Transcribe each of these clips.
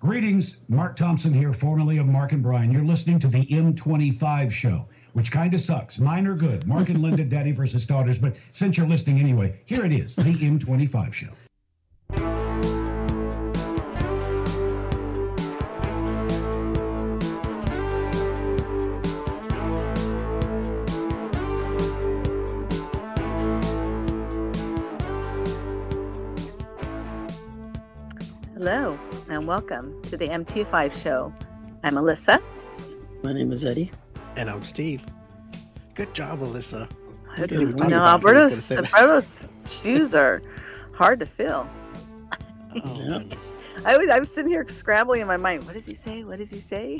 Greetings, Mark Thompson here, formerly of Mark and Brian. You're listening to the M25 show, which kind of sucks. Mine are good. Mark and Linda, Daddy versus Daughters. But since you're listening anyway, here it is, the M25 show. Hello, and welcome to the M25 show. I'm Alyssa. My name is Eddie. And I'm Steve. Good job, Alyssa. Alberto's shoes are hard to fill. Oh, Yeah. goodness. I was sitting here scrambling in my mind. What does he say? What does he say?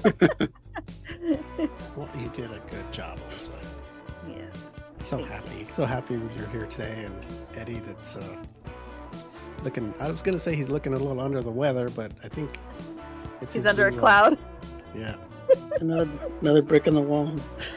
Well, you did a good job, Alyssa. Yes. So happy. So happy you're here today. And Eddie, that's looking, I was going to say he's looking a little under the weather, but I think it's He's his under a usual- cloud. Yeah. Another brick in the wall.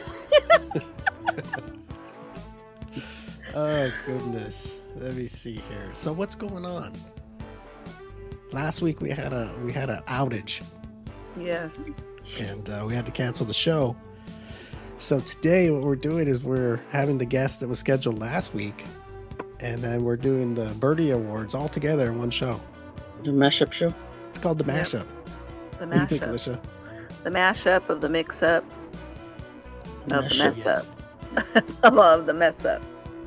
Oh, goodness. Let me see here. So what's going on? Last week we had a outage, Yes. and we had to cancel the show. So today what we're doing is we're having the guest that was scheduled last week, and then we're doing the Birdie Awards all together in one show. The mashup show. It's called the Yep. Mashup. The What do you think, mashup. Alicia? The mashup of the mix-up of the Mashup, mess-up. Of the mess-up.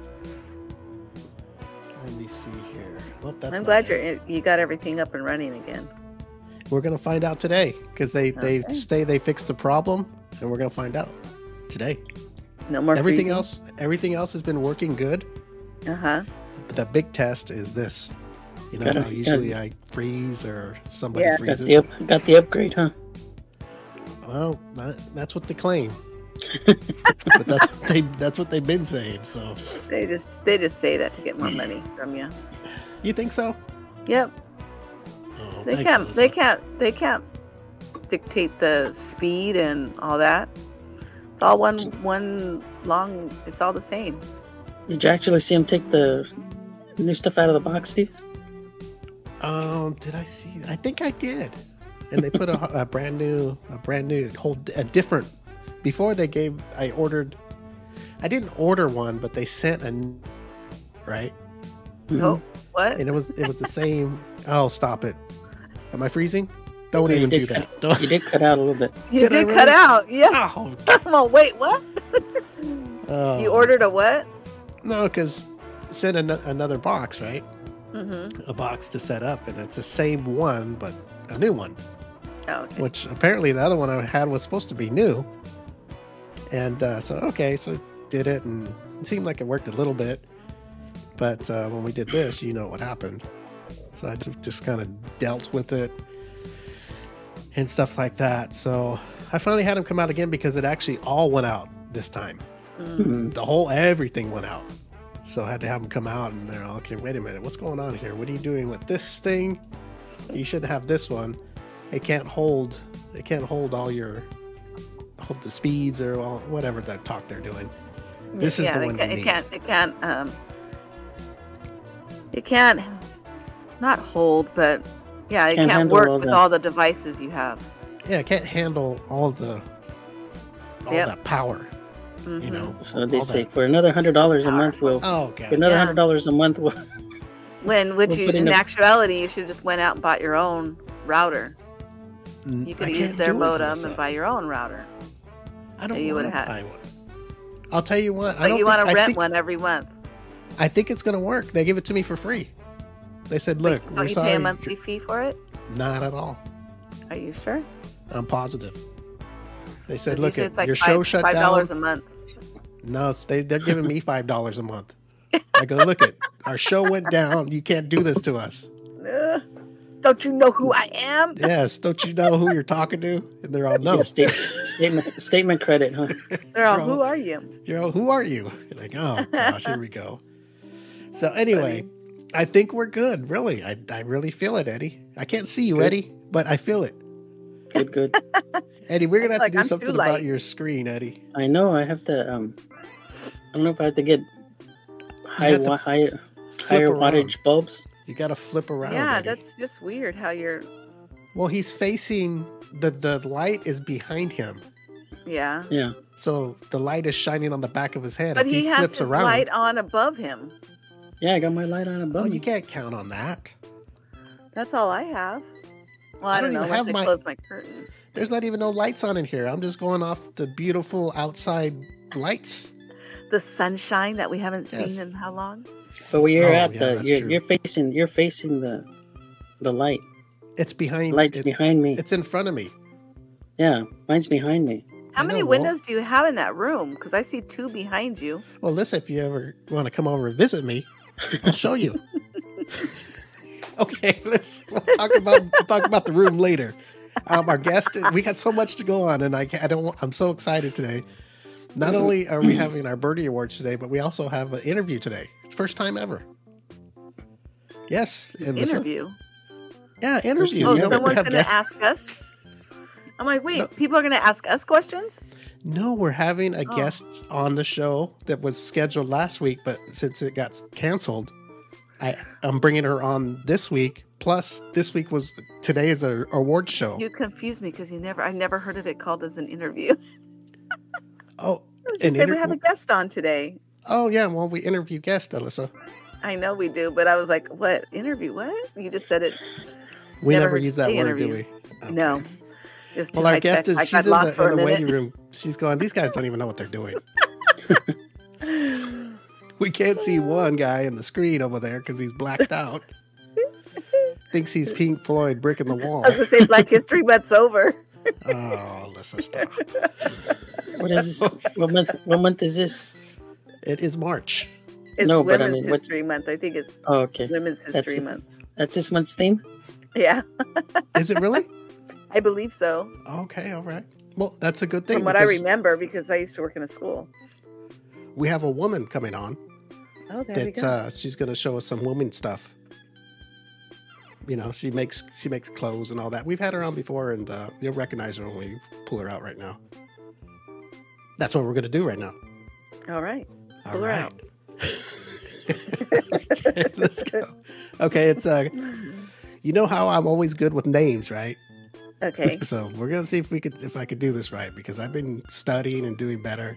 Let me see here. Well, that's I'm not glad it. you got everything up and running again. We're gonna find out today because they Okay. say they fixed the problem, and we're gonna find out today. No more Everything freezing. everything else has been working good. Uh-huh. But the big test is this. You know, how usually I freeze or somebody Yeah. Got freezes. got the upgrade, huh? Well, that's what they claim. But that's what they've been saying. So They just say that to get more money from you. you think so? Yep. Oh, They thanks, can't. Alyssa. They can't dictate the speed and all that. It's all one long. It's all the same. Did you actually see him take the new stuff out of the box, Steve? Did I see? I think I did. And they put a brand new a different. Before they gave, I didn't order one, but they sent right, Oh, what? and it was the same. Oh, stop it! Am I freezing? Don't Yeah, you even do did that. cut- You did cut out a little bit. You Did I did really? cut out. Yeah. Oh, Come on. Wait. What? oh. You ordered a what? No, because sent another box, right? Mm-hmm. A box to set up, and it's the same one, but a new one. Oh, okay. Which apparently the other one I had was supposed to be new. And so did it, and it seemed like it worked a little bit. But when we did this, you know what happened. So I just kind of dealt with it and stuff like that. So I finally had him come out again because it actually all went out this time. Mhm. Everything went out. So I had to have him come out, and they're all, okay, wait a minute, what's going on here? What are you doing with this thing? You shouldn't have this one. It can't hold all the speeds or all, whatever that talk they're doing. This is the one we need. It can't not hold, but yeah, it Can't can't handle work all with that. all the devices you have. Yeah, it can't handle all Yep. that power, Mhm. you know. So they all say that- for another $100 a month, we'll Oh, for God. another Yeah. $100 a month. We'll, When would We're you, putting in a- actuality, you should have just went out and bought your own router. Mm, You I could have can't used their do it, modem Melissa. and buy your own router. I don't you want would to have buy one. I'll tell you what. I But don't you think, want to I rent think, one every month. I think it's going to work. They give it to me for free. They said, look, Don't we're you sorry. pay a monthly fee for it? Not at all. Are you sure? I'm positive. They said, Because look, usually it's like your show shut down. $5 a month. No, they're giving me $5 a month. I go, look it, our show went down. You can't do this to us. Ugh. Don't you know who I am? Yes, don't you know who you're talking to? And they're all, no. yeah, statement credit, huh? They're all, Bro. who are you? You're all, who are you? You're like, oh gosh, here we go. So anyway, I think we're good. Really, I really feel it, Eddie. I can't see you, Good. Eddie, but I feel it. Good. Eddie, we're gonna have Like, to do I'm too something about light. your screen, Eddie. I know. I have to. I don't know if I have to get have to higher around. wattage bulbs. You got to flip around. Yeah, Eddie. that's just weird how you're Well, he's facing the light is behind him. Yeah. Yeah. So the light is shining on the back of his head. But if he has flips his around, light on above him. Yeah, I got my light on above oh, me. you can't count on that. That's all I have. Well, I I don't don't know. even have Unless I my- close my curtain. There's not even no lights on in here. I'm just going off the beautiful outside lights. The sunshine that we haven't seen Yes. in how long? But where you're Oh, at, yeah, the that's you're facing the light. It's behind. Light's behind me. It's in front of me. Yeah, mine's behind me. How I many know, Walt. windows do you have in that room? Because I see 2 behind you. Well, listen, if you ever want to come over and visit me, I'll show you. Okay, we'll talk about the room later. Our guest, we got so much to go on, and I'm so excited today. Not only are we having our Birdie Awards today, but we also have an interview today. First time ever. Yes, and listen- Interview. Yeah, interview. Oh, You know, we someone's have going to guests- ask us? I'm like, wait, No. people are going to ask us questions? No, we're having a Oh. guest on the show that was scheduled last week, but since it got canceled, I'm bringing her on this week. Plus, today is an award show. You confused me because I never heard of it called as an interview. Oh, You just said we have a guest on today. oh yeah. Well, we interview guests, Alyssa. I know we do, but I was like, what? Interview? What? You just said it. We Never never heard use you that say word, do interview. we? Okay. No. It's too Well, our high guest tech. is I she's got in lost for the a minute. waiting room. She's going. These guys don't even know what they're doing. We can't see one guy in the screen over there because he's blacked out. Thinks he's Pink Floyd, brick in the wall. I was going to say Black History Month's over. Oh, Alyssa, stop. What is this? What month is this? It is March. It's No, but I Women's mean, what's- History Month. I think it's Oh, okay. Women's History That's- Month. That's this month's theme? Yeah, Is it really? I believe so. Okay, all right. Well, that's a good thing. From what I because remember, because I used to work in a school. we have a woman coming on. Oh, there we go. She's going to show us some woman stuff. You know, she makes clothes and all that. We've had her on before, and you'll recognize her when we pull her out right now. That's what we're going to do right now. All right. All Pull her right. out. Okay, let's go. Okay, it's you know how I'm always good with names, right? Okay. So we're gonna see if I could do this right because I've been studying and doing better.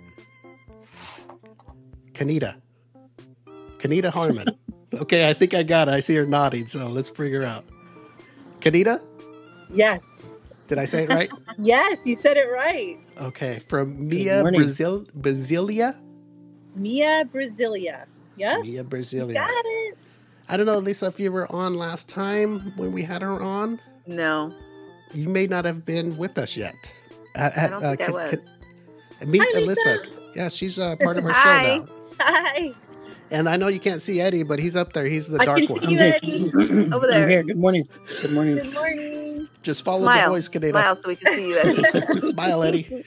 Kanita Harmon. Okay, I think I got it. I see her nodding, so let's bring her out. Kanita, Yes. did I say it right? Yes, you said it right. Okay, from Mia morning. Brasilia. Mia Brasilia. Yes. Mia You Brasilia. got it. I don't know, Lisa, if you were on last time when we had her on. No, You may not have been with us yet. I don't think I was. Meet Hi, Lisa. Alyssa. Yeah, she's part of our Hi. show now. Hi. And I know you can't see Eddie, but he's up there. He's the I dark can one. see you, Eddie. Over there. I'm here. Good morning. Good morning. Good morning. Just follow Smile. the voice, Kaneda. Smile so we can see you, Eddie. Smile, Eddie.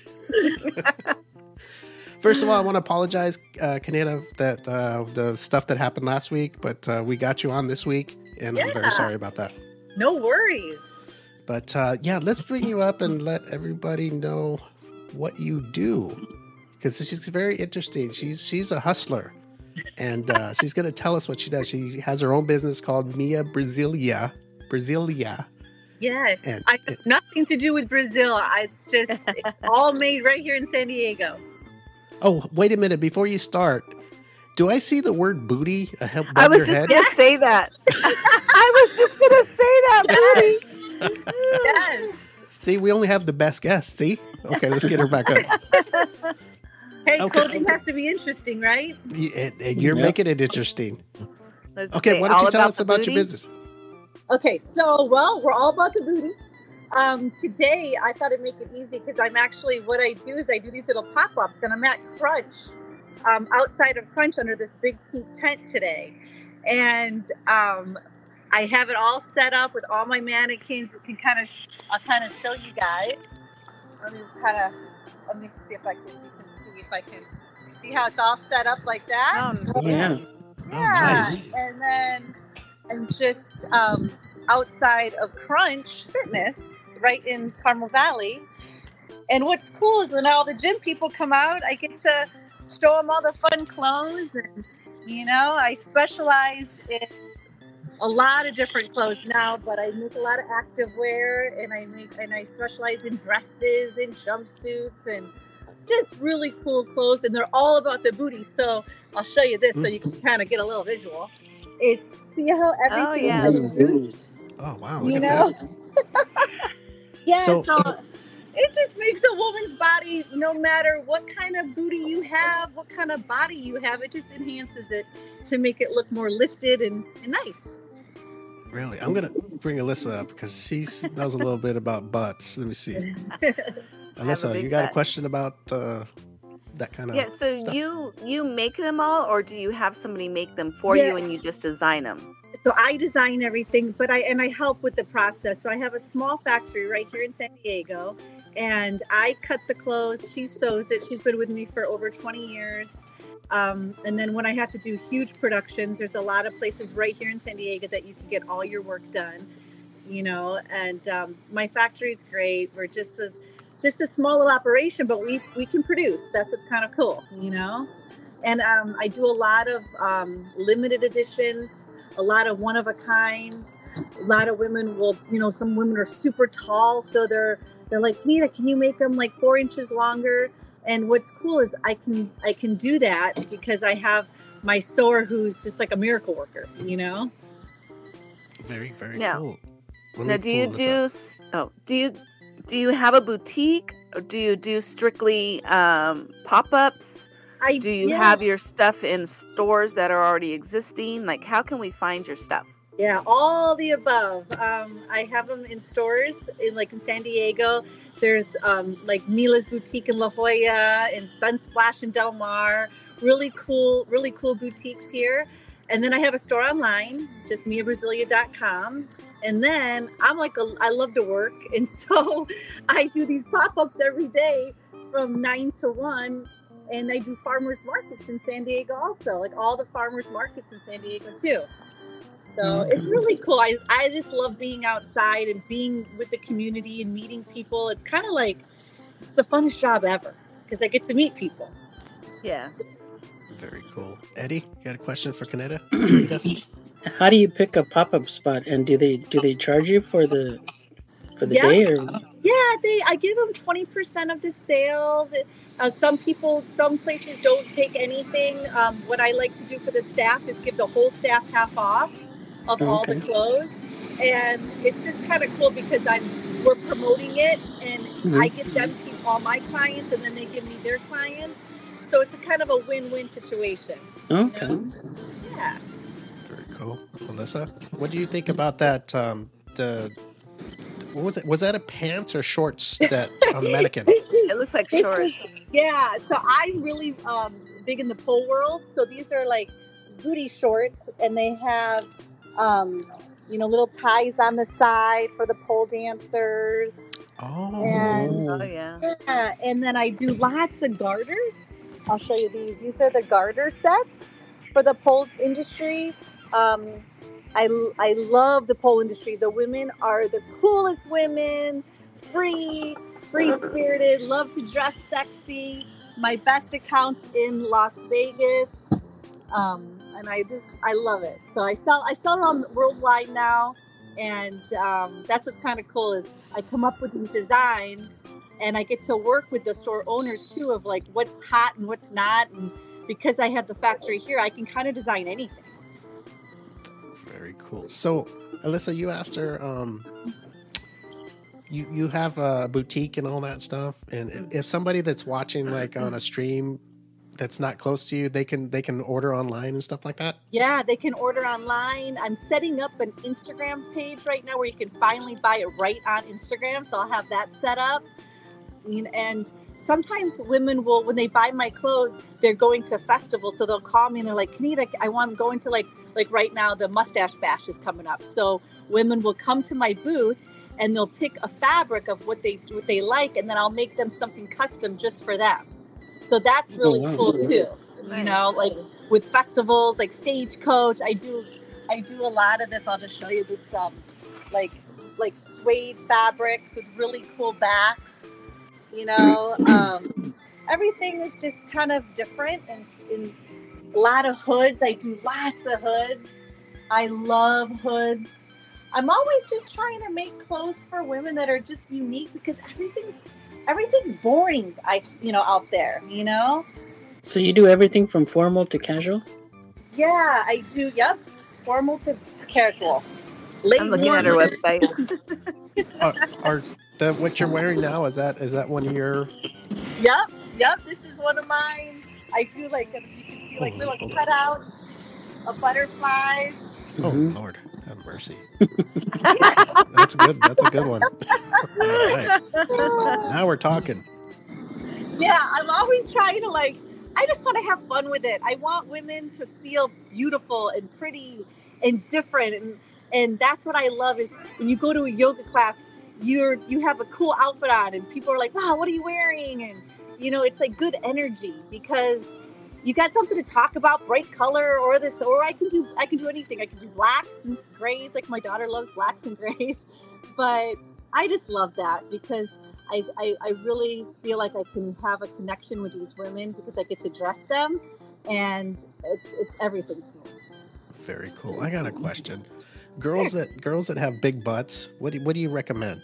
First of all, I want to apologize, Kaneda, that the stuff that happened last week, but we got you on this week, and I'm very Yeah. sorry about that. No worries. But yeah, let's bring you up and let everybody know what you do, because she's very interesting. She's a hustler, and she's going to tell us what she does. She has her own business called Mia Brasilia. Yes. And I have nothing to do with Brazil. It's all made right here in San Diego. oh, wait a minute! Before you start, do I see the word booty above I was your just head? going to say that. I was just going to say that, Booty. Yes. See, we only have the best guests. See? Okay, let's get her back up. Hey, Okay. clothing has to be interesting, right? You're Yep. making it interesting. Let's Okay, say why don't you all tell us the about your booty. business? Okay, so, well, we're all about the booty. Today, I thought I'd make it easy because what I do is I do these little pop-ups, and I'm at Crunch, outside of Crunch under this big pink tent today. And I have it all set up with all my mannequins. I'll kind of show you guys. Let me see if I can see how it's all set up like that. Oh, yes. Yeah, nice. and then I'm just outside of Crunch Fitness, right in Carmel Valley. And what's cool is when all the gym people come out, I get to show them all the fun clothes. And, I specialize in a lot of different clothes now, but I make a lot of activewear, and I specialize in dresses and jumpsuits and just really cool clothes, and they're all about the booty. So I'll show you this so you can kind of get a little visual. See how everything yeah. is ruched? Oh wow, look You at know? that. Yeah, So- so it just makes a woman's body, no matter what kind of booty you have, what kind of body you have, it just enhances it to make it look more lifted and nice. Really, I'm gonna bring Alyssa up because she knows a little bit about butts. Let me see. Alyssa, big you got a butt. question about that kind of? Yeah, so stuff? you make them all, or do you have somebody make them for you and you Yes. just design them? So I design everything, but I help with the process. So I have a small factory right here in San Diego, and I cut the clothes. She sews it. She's been with me for over 20 years. And then when I have to do huge productions, there's a lot of places right here in San Diego that you can get all your work done, you know. And my factory's great. We're just a small little operation, but we can produce. That's what's kind of cool, you know. And I do a lot of limited editions, a lot of one of a kinds. A lot of women will, you know, some women are super tall, so they're like, Nita, can you make them like 4 inches longer? And what's cool is I can do that because I have my sewer who's just like a miracle worker, you know. Very, very Now- cool. Let Now, me do you pull this up. do you have a boutique, or do you do strictly pop-ups? Do you have your stuff in stores that are already existing? Like, how can we find your stuff? Yeah, all the above. I have them in stores in San Diego. There's like Mila's Boutique in La Jolla and Sunsplash in Del Mar. Really cool boutiques here. And then I have a store online, just miabrasilia.com. And then I love to work, and so I do these pop-ups every day from 9 to 1. And I do farmers markets in San Diego also, like all the farmers markets in San Diego too. So it's really cool. I just love being outside and being with the community and meeting people. It's kind of like, it's the funnest job ever because I get to meet people. Yeah. Very cool. Eddie, you got a question for Kaneda? How do you pick a pop-up spot, and do they charge you for the Yeah. day? Or Yeah, I give them 20% of the sales. Some places don't take anything. What I like to do for the staff is give the whole staff half off of all the Okay. clothes. And it's just kind of cool because we're promoting it, and Mhm. I get them keep all my clients, and then they give me their clients. So it's a kind of a win-win situation. Okay. Yeah. Very cool. Alyssa, what do you think about that? What was it? Was that a pants or shorts that on the mannequin? It looks like This shorts. Yeah, so I'm really big in the pole world. So these are like booty shorts, and they have, little ties on the side for the pole dancers. Oh, And Oh yeah. yeah, and then I do lots of garters. I'll show you these. These are the garter sets for the pole industry. I love the pole industry. The women are the coolest women, free spirited, love to dress sexy. My best accounts in Las Vegas, and I love it. So I sell around worldwide now, and that's what's kind of cool is I come up with these designs, and I get to work with the store owners too of like what's hot and what's not, and because I have the factory here, I can kind of design anything. very cool. So, Alyssa, you asked her. You have a boutique and all that stuff, and if somebody that's watching like on a stream that's not close to you, they can order online and stuff like that. Yeah, they can order online. I'm setting up an Instagram page right now where you can finally buy it right on Instagram. So I'll have that set up. And sometimes women will, when they buy my clothes, they're going to festivals. So they'll call me and they're like, Kaneda, I'm going to like right now, the Mustache Bash is coming up. So women will come to my booth and they'll pick a fabric of what they like. And then I'll make them something custom just for them. So that's really cool too. You know, like with festivals, like Stagecoach, I do a lot of this. I'll just show you this, like suede fabrics with really cool backs. You know, everything is just kind of different, and in a lot of hoods. I do lots of hoods. I love hoods. I'm always just trying to make clothes for women that are just unique because everything's boring. Out there, So you do everything from formal to casual? Yeah, I do. Yep, formal to casual. I'm looking at her website. What you're wearing now, is that one of your? Yep. This is one of mine. I do you can see little cutouts of butterflies. Oh Lord, have mercy. That's good. That's a good one. All right. Now we're talking. Yeah, I'm always trying to I just want to have fun with it. I want women to feel beautiful and pretty and different, and that's what I love is when you go to a yoga class, you have a cool outfit on, and people are like, "Wow, what are you wearing?" And it's like good energy because you got something to talk about, bright color or this, or I can do anything. I can do blacks and grays. Like my daughter loves blacks and grays, but I just love that because I really feel like I can have a connection with these women because I get to dress them, and it's everything to me. Very cool. I got a question. Girls that have big butts, what do you recommend?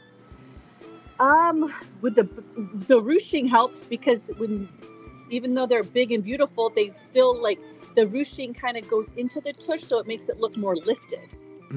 With the ruching helps because even though they're big and beautiful, they still the ruching kind of goes into the tush, so it makes it look more lifted.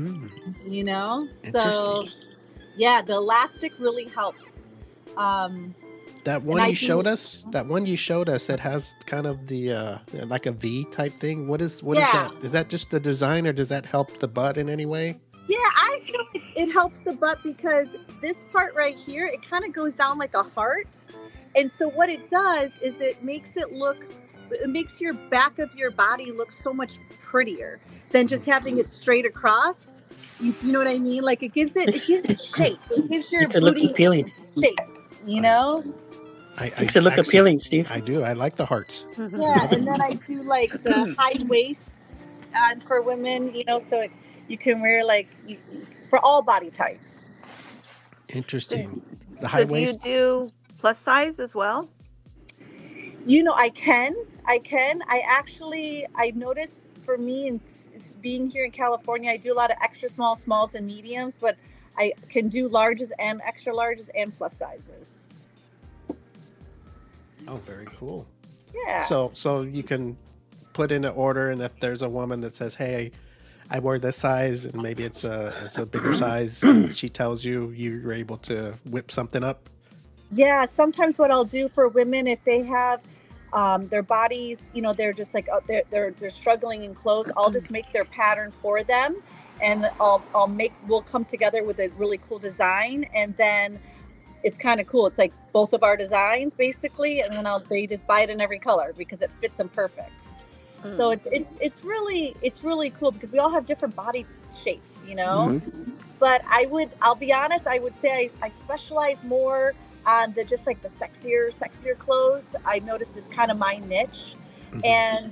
So yeah, the elastic really helps. That one you showed us, it has kind of the like a V type thing. What is that? Is that just the design, or does that help the butt in any way? Yeah, I feel like it helps the butt because this part right here, it kind of goes down like a heart. And so what it does is it makes your back of your body look so much prettier than just having it straight across. You know what I mean? Like it gives it shape. It gives your booty looks appealing. shape, Makes it look appealing, Steve. I do. I like the hearts. Yeah, and then I do the high waists for women, so you can wear for all body types. Interesting. The high waist. Do you do plus size as well? I can. I notice for me and being here in California, I do a lot of extra small, smalls, and mediums, but I can do larges and extra larges and plus sizes. Oh, very cool. Yeah. So you can put in an order, and if there's a woman that says, "Hey, I wear this size," and maybe it's a bigger size, she tells you, you're able to whip something up. Yeah, sometimes what I'll do for women, if they have their bodies, they're just they're struggling in clothes, I'll just make their pattern for them, and we'll come together with a really cool design, and then it's kind of cool. It's like both of our designs basically, and then they just buy it in every color because it fits them perfect. So it's really cool because we all have different body shapes, But I'll be honest, I would say I specialize more on the sexier clothes. I noticed it's kind of my niche. And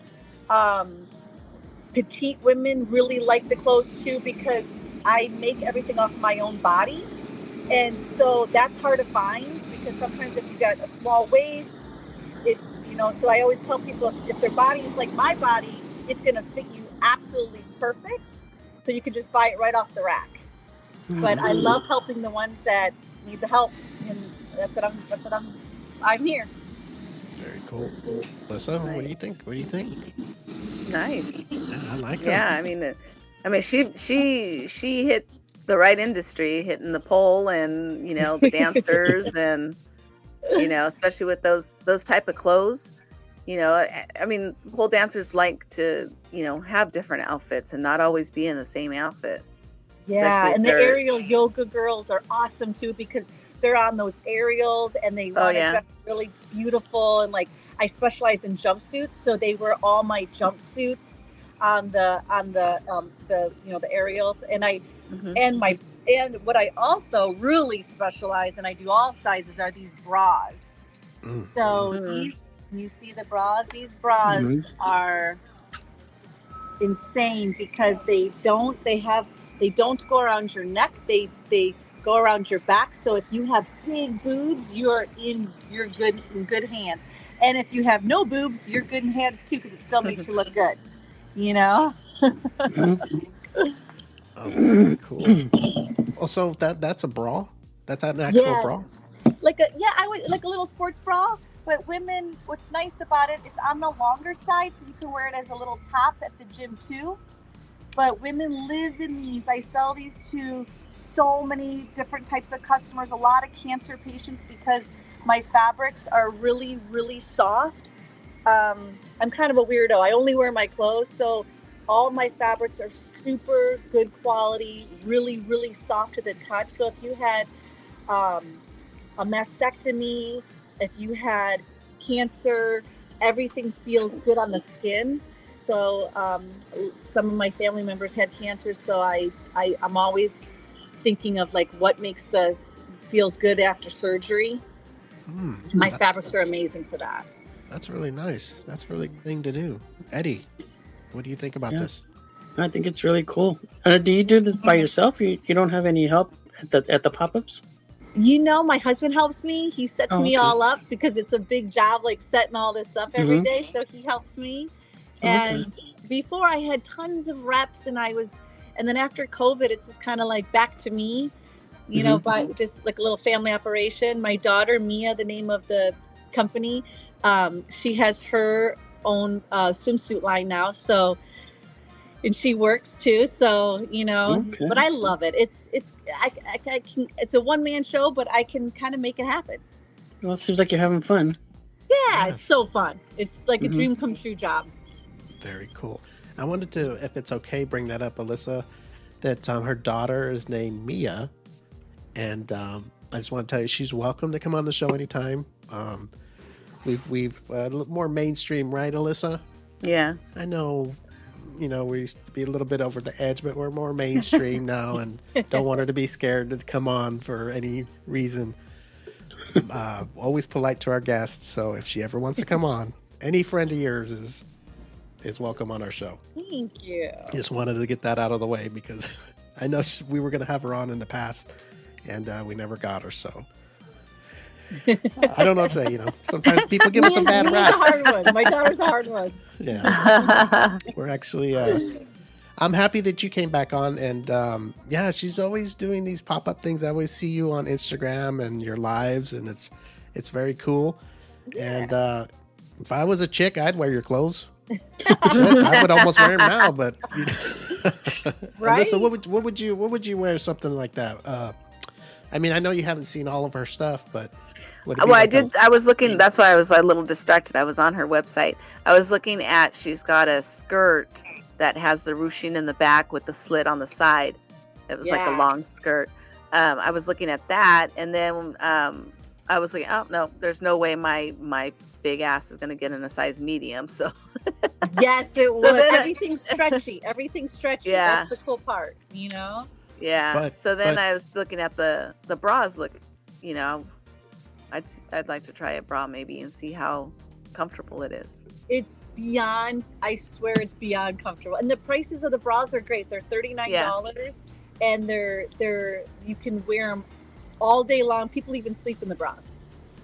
petite women really like the clothes too because I make everything off my own body. And so that's hard to find because sometimes if you got a small waist, it's, so I always tell people if their body is like my body, it's going to fit you absolutely perfect. So you can just buy it right off the rack. But I love helping the ones that need the help. And I'm here. Very cool. Lisa, nice. What do you think? Nice. Yeah, I like her. Yeah, I mean, she hit the right industry, hitting the pole, and the dancers, and especially with those type of clothes. Pole dancers like to have different outfits and not always be in the same outfit. Yeah, and the aerial yoga girls are awesome too because they're on those aerials and they want to dress really beautiful, and I specialize in jumpsuits, so they wear all my jumpsuits on the aerials, and and what I also really specialize, and I do all sizes, are these bras. So you see the bras? These bras are insane because they don't go around your neck. They go around your back. So if you have big boobs, you're in good hands. And if you have no boobs, you're good in hands too because it still makes you look good. Oh, very cool. Oh, so that's a bra? That's an actual bra? I would like a little sports bra. But women, what's nice about it, it's on the longer side, so you can wear it as a little top at the gym too. But women live in these. I sell these to so many different types of customers, a lot of cancer patients, because my fabrics are really, really soft. I'm kind of a weirdo. I only wear my clothes, so all my fabrics are super good quality, really, really soft to the touch. So if you had a mastectomy, if you had cancer, everything feels good on the skin. So some of my family members had cancer, so I'm always thinking of like what makes feels good after surgery. My fabrics are amazing for that. That's really nice. That's really good thing to do. Eddie, what do you think about this? I think it's really cool. Do you do this by yourself? You don't have any help at the pop-ups? You know, my husband helps me. He sets me all up because it's a big job, like setting all this up every day. So he helps me. And before I had tons of reps, and then after COVID, it's just kind of like back to me, you know, but just like a little family operation. My daughter, Mia, the name of the company, she has her own swimsuit line now. So, and she works too. So, you know, but I love it. It's a one-man show, but I can kind of make it happen. Well, it seems like you're having fun. Yeah, it's so fun. It's like a dream come true job. Very cool. I wanted to, if it's okay, bring that up, Alyssa, that her daughter is named Mia. And I just want to tell you, she's welcome to come on the show anytime. We've more mainstream, right, Alyssa? Yeah. I know, you know, we used to be a little bit over the edge, but we're more mainstream now and don't want her to be scared to come on for any reason. Always polite to our guests. So if she ever wants to come on, any friend of yours is welcome on our show. Thank you. Just wanted to get that out of the way because I know we were going to have her on in the past and we never got her. So I don't know what to say. You know, sometimes people give us a bad rap. A hard one. My daughter's a hard one. Yeah. We're actually, I'm happy that you came back on. And yeah, she's always doing these pop-up things. I always see you on Instagram and your lives, and it's very cool. Yeah. And if I was a chick, I'd wear your clothes. I would almost wear them now, but you know. Right? Alyssa, what would you wear something like that? I mean, I know you haven't seen all of her stuff, but I did. I was looking. That's why I was a little distracted. I was on her website. I was looking at. She's got a skirt that has the ruching in the back with the slit on the side. It was like a long skirt. I was looking at that, and then I was like, oh no, there's no way my big ass is going to get in a size medium. So yes, it would. Everything's stretchy. Everything's stretchy. Yeah. That's the cool part, you know? Yeah. But I was looking at the bras. Look, you know, I'd like to try a bra maybe and see how comfortable it is. It's beyond, I swear it's beyond comfortable. And the prices of the bras are great. They're $39 and they're you can wear them all day long. People even sleep in the bras.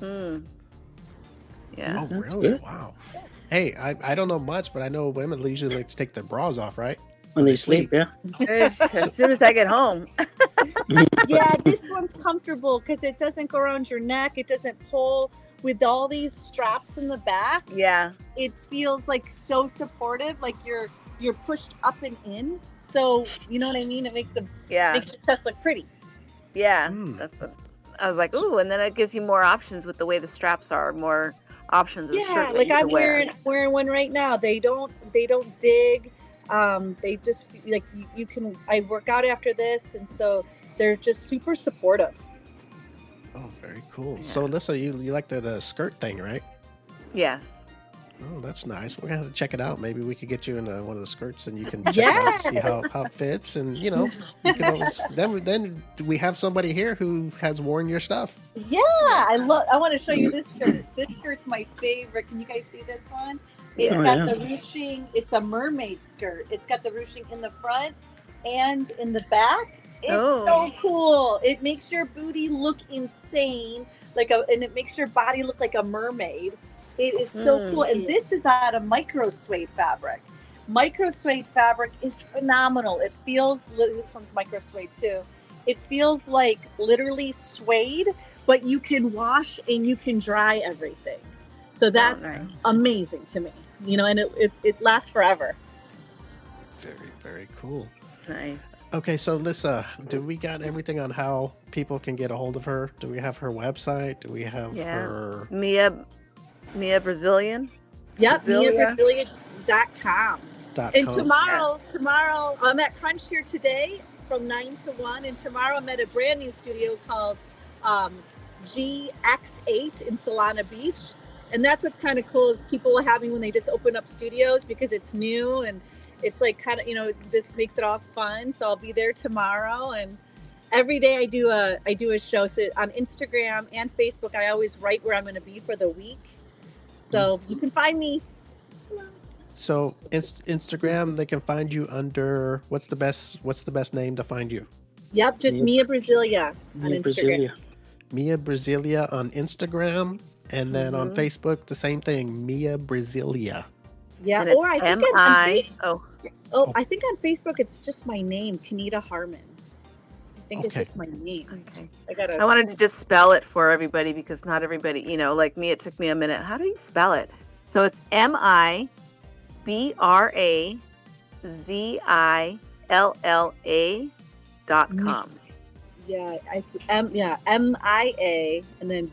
Yeah. Oh, really? Wow. Hey, I don't know much, but I know women usually like to take their bras off, right? When they sleep, yeah. As soon as I get home. Yeah, this one's comfortable because it doesn't go around your neck. It doesn't pull with all these straps in the back. Yeah. It feels like so supportive, like you're pushed up and in. So, you know what I mean? It makes makes your chest look pretty. Yeah. That's what I was like, ooh, and then it gives you more options with the way the straps are, more options of shirts. Like I'm wearing one right now. They don't dig. They just like you can. I work out after this, and so they're just super supportive. Oh, very cool. Yeah. So, Alyssa, you like the skirt thing, right? Yes. Oh, that's nice. We're gonna have to check it out. Maybe we could get you in one of the skirts, and you can check it out, see how it fits, and you know, you can always, then we have somebody here who has worn your stuff. Yeah, I want to show you this skirt. This skirt's my favorite. Can you guys see this one? It's got the ruching. It's a mermaid skirt. It's got the ruching in the front and in the back. It's so cool. It makes your booty look insane, and it makes your body look like a mermaid. It is so cool. And this is out of micro suede fabric, Micro suede fabric is phenomenal. It feels, this one's micro suede too. It feels like literally suede, but you can wash and you can dry everything. So that's amazing to me, you know, and it lasts forever. Very, very cool. Nice. Okay, so Lissa, do we got everything on how people can get a hold of her? Do we have her website? Do we have her? Mia Brazilian. Yep, Brasilia. MiaBrasilia.com. And tomorrow I'm at Crunch here today from 9 to 1, and tomorrow I'm at a brand new studio called GX8 in Solana Beach. And that's what's kind of cool is people are having when they just open up studios because it's new and it's like kind of, you know, this makes it all fun. So I'll be there tomorrow, and every day I do a show. So on Instagram and Facebook, I always write where I'm going to be for the week. So you can find me. So Instagram, they can find you under what's the best name to find you? Yep, just Mia Brasilia on Instagram. Mia Brasilia on Instagram, and then on Facebook the same thing, Mia Brasilia. Yeah, or I think I think on Facebook it's just my name, Kenita Harmon. I think it's just my name. Okay. I wanted to just spell it for everybody because not everybody, you know, like me, it took me a minute. How do you spell it? So it's MiaBrasilia.com. Yeah, it's MIA and then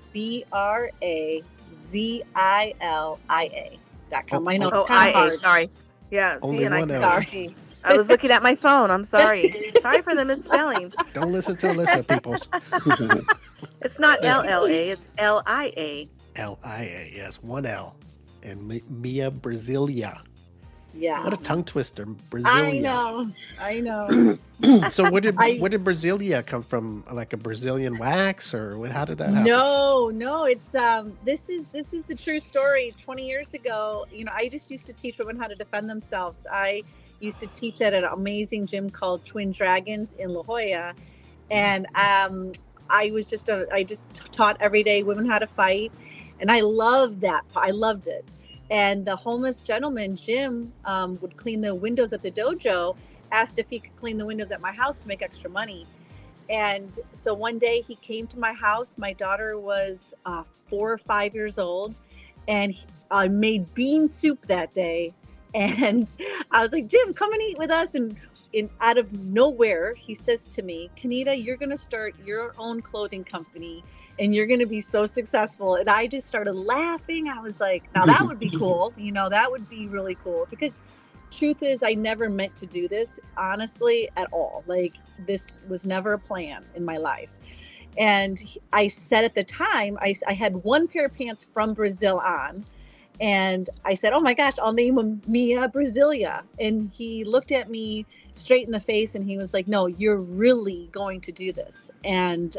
BRAZILIA.com. I know it's kind of hard. Sorry. Yeah, Only see, and one I L. can't see. I was looking at my phone. I'm sorry. Sorry for the misspelling. Don't listen to Alyssa, peoples. It's not LLA, it's LIA. LIA, yes, one L. And Mia Brasilia. Yeah. What a tongue twister, Brasilia. I know. So where did Brasilia come from? Like a Brazilian wax, or how did that happen? No, it's this is the true story. 20 years ago, you know, I just used to teach women how to defend themselves. I used to teach at an amazing gym called Twin Dragons in La Jolla, and I just taught everyday women how to fight, and I loved that. I loved it. And the homeless gentleman, Jim, would clean the windows at the dojo, asked if he could clean the windows at my house to make extra money. And so one day he came to my house. My daughter was 4 or 5 years old, and I made bean soup that day. And I was like, Jim, come and eat with us. And out of nowhere, he says to me, Kenita, you're going to start your own clothing company and you're going to be so successful. And I just started laughing. I was like, now that would be cool. You know, that would be really cool, because truth is I never meant to do this, honestly, at all. Like, this was never a plan in my life. And I said at the time, I had one pair of pants from Brazil on. And I said, oh my gosh, I'll name him Mia Brasilia. And he looked at me straight in the face and he was like, no, you're really going to do this. And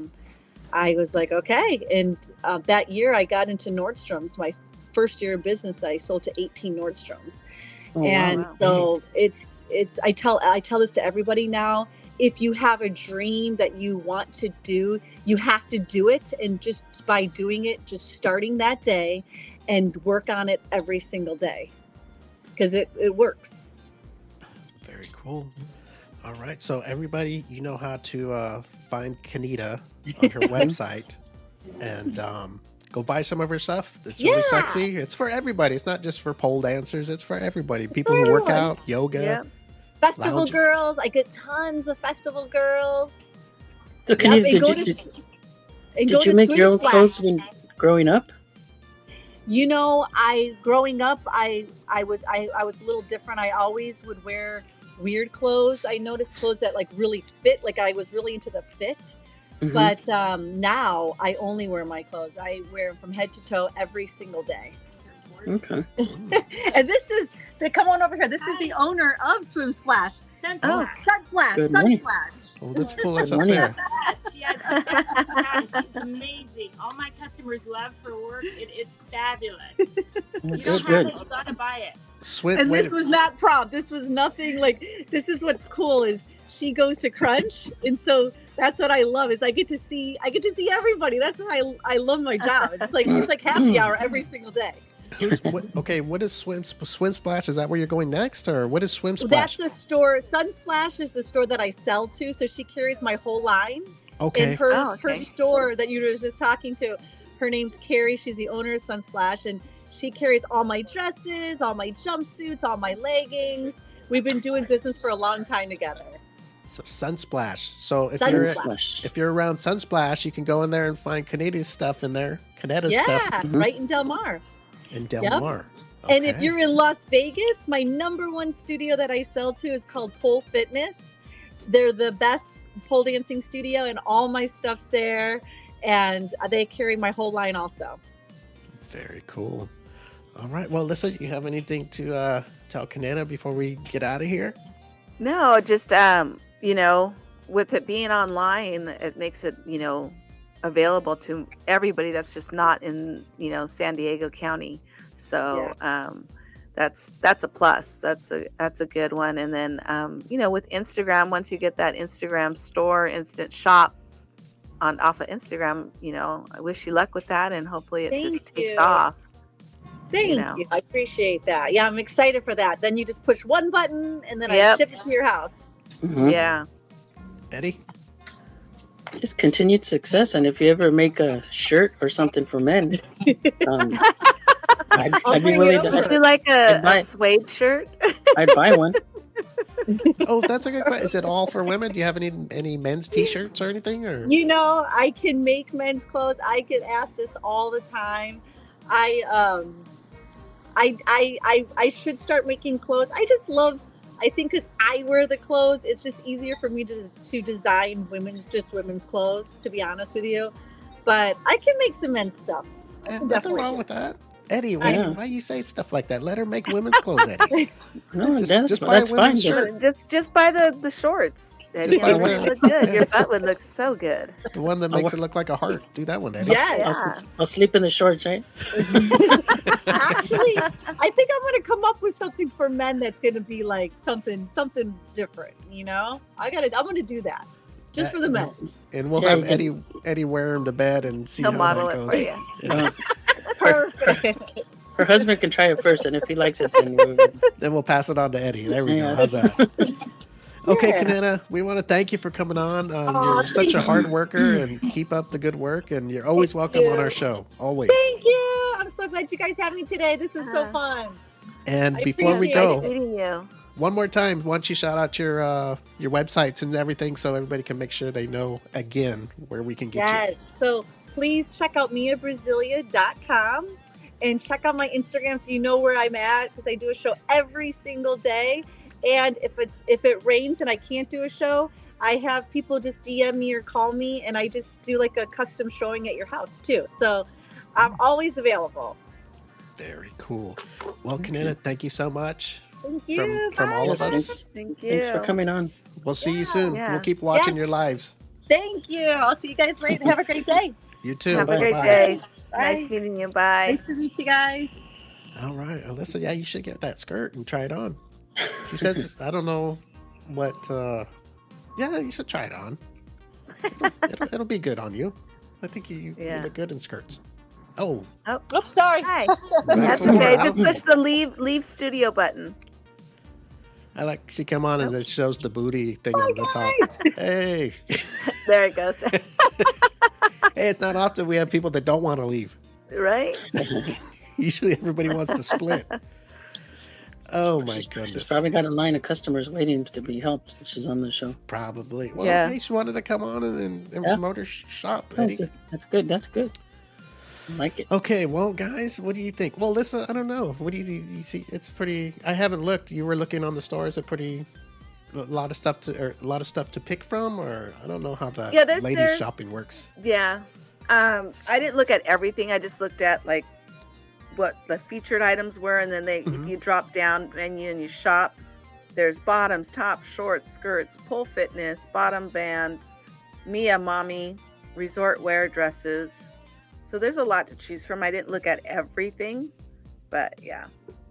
I was like, okay. And that year I got into Nordstrom's. My first year of business, I sold to 18 Nordstrom's. Oh, and wow. So it's I tell this to everybody now. If you have a dream that you want to do, you have to do it. And just by doing it, just starting that day and work on it every single day, because it works. Very cool. All right. So everybody, you know how to find Kenita on her website and go buy some of her stuff. It's really sexy. It's for everybody. It's not just for pole dancers. It's for everybody. People who work out, yoga. Yeah. Festival girls. I get tons of festival girls. So did you make your own clothes when growing up? You know, growing up, I was a little different. I always would wear weird clothes. I noticed clothes that like really fit. Like I was really into the fit. Mm-hmm. But now I only wear my clothes. I wear them from head to toe every single day. Okay. And come on over here. This is the owner of Swim Splash. Sunsplash. Well, let's pull us up there. She has the best brand. She's amazing. All my customers love her work. It is fabulous. You don't have it, you gotta buy it. And this was not prompt. This was nothing like. This is what's cool is she goes to Crunch, and so that's what I love is I get to see everybody. That's why I love my job. It's like happy hour every single day. What is Swim Splash? Is that where you're going next, or what is Swim That's Splash? the store. Sunsplash is the store that I sell to, so she carries my whole line. Okay. And her Oh, okay. her store that you were just talking to, her name's Carrie. She's the owner of Sunsplash, and she carries all my dresses, all my jumpsuits, all my leggings. We've been doing business for a long time together. So Sunsplash. So Sunsplash. if you're around Sunsplash, you can go in there and find Canada's stuff in there. Canada's Yeah, stuff right in Del Mar. in Del Yep. Mar. And if Okay. you're in Las Vegas, my number one studio that I sell to is called Pole Fitness. They're the best pole dancing studio, and all my stuff's there. And they carry my whole line also. Very cool. All right. Well, Alyssa, you have anything to tell Canada before we get out of here? No, just with it being online, it makes it available to everybody that's just not in San Diego County. So that's a plus. That's a good one. And then with Instagram, once you get that Instagram store, instant shop off of Instagram, I wish you luck with that, and hopefully it just takes off. Thank you. I appreciate that. Yeah, I'm excited for that. Then you just push one button and then I ship it to your house. Mhm. Yeah. Eddie? Just continued success, and if you ever make a shirt or something for men, I'd be willing to. Would you like a suede shirt? I'd buy one. Oh, that's a good question. Is it all for women? Do you have any men's T-shirts or anything? Or I can make men's clothes. I get asked this all the time. I should start making clothes. I think because I wear the clothes, it's just easier for me to design women's clothes, to be honest with you. But I can make some men's stuff. Nothing wrong with that. Eddie, why you say stuff like that? Let her make women's clothes, Eddie. No, just buy a women's shirt. Just buy the shorts. Eddie, buy it would look good. Your butt would look so good. The one that makes it look like a heart. Do that one, Eddie. Yeah. I'll sleep in the shorts, right? Actually, I think I'm gonna come up with something for men that's gonna be like something different. I'm gonna do that just for the men. And we'll have Eddie wear him to bed and see He'll how model that it goes. for you. Yeah. Perfect. Her husband can try it first, and if he likes it, Then we'll pass it on to Eddie. There we Yeah. go. How's that? Okay, Yeah. Kanana, we want to thank you for coming on. You're such a hard worker, and keep up the good work. And you're always welcome on our show. Always. Thank you. I'm so glad you guys had me today. This was so fun. And I before we appreciate go, Nice meeting you. one more time, why don't you shout out your websites and everything so everybody can make sure they know again where we can get Yes. So please check out miabrasilia.com and check out my Instagram so you know where I'm at, because I do a show every single day. And if it rains and I can't do a show, I have people just DM me or call me, and I just do like a custom showing at your house too. So I'm always available. you. Very cool. Well, Kanana, thank you so much. Thank you. From all of Yes, us. Thank you. Thanks for coming on. We'll see you soon. Yeah. We'll keep watching Yes. your lives. Thank you. I'll see you guys later. Have a great day. You too. Have a great Bye-bye. day. Bye. Nice meeting you. Bye. Nice to meet you guys. All right, Alyssa. Yeah, you should get that skirt and try it on. She says, I don't know what. Yeah, you should try it on. It'll be good on you. I think you look good in skirts. Oh, Oops, sorry. Hi. Back That's over. okay. Just push the leave studio button. I like she come on and it shows the booty thing on the guys. top. Hey, There it goes. hey, it's not often we have people that don't want to leave. Right? Usually everybody wants to split. Oh my She's goodness. probably got a line of customers waiting to be helped. She's on the show. Probably. Well, Yeah. hey, she wanted to come on and Yeah. promote her shop, Oh, Eddie. good. That's good. That's good. I like it. Okay, well, guys, what do you think? Well, listen, I don't know. What do you see? It's pretty. I haven't looked. You were looking on the stores. A lot of stuff to pick from, or I don't know how that ladies shopping works. Yeah. I didn't look at everything. I just looked at like what the featured items were, and then if you drop down menu and you shop, there's bottoms, tops, shorts, skirts, pole fitness, bottom bands, Mia mommy, resort wear dresses. So there's a lot to choose from. I didn't look at everything, but yeah.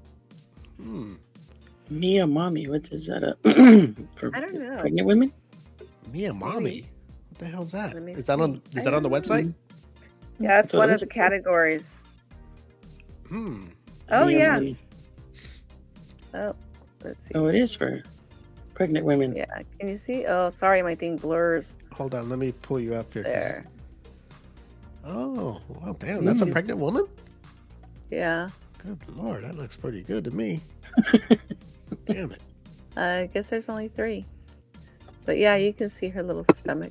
Mia Mommy, what is that? For I don't know. pregnant women? Mia mommy. What the hell's that? Let me Is that on see. the website? Yeah, it's So one this of the is- categories. Oh, Yeah, yeah. really. Oh, let's see. Oh, it is for pregnant women. Yeah, can you see? Oh, sorry, my thing blurs Hold on, let me pull you up here. 'cause- there. Oh, well, damn, that's a pregnant woman? Yeah, Good Lord, that looks pretty good to me. Damn it. I guess there's only 3. But yeah, you can see her little stomach.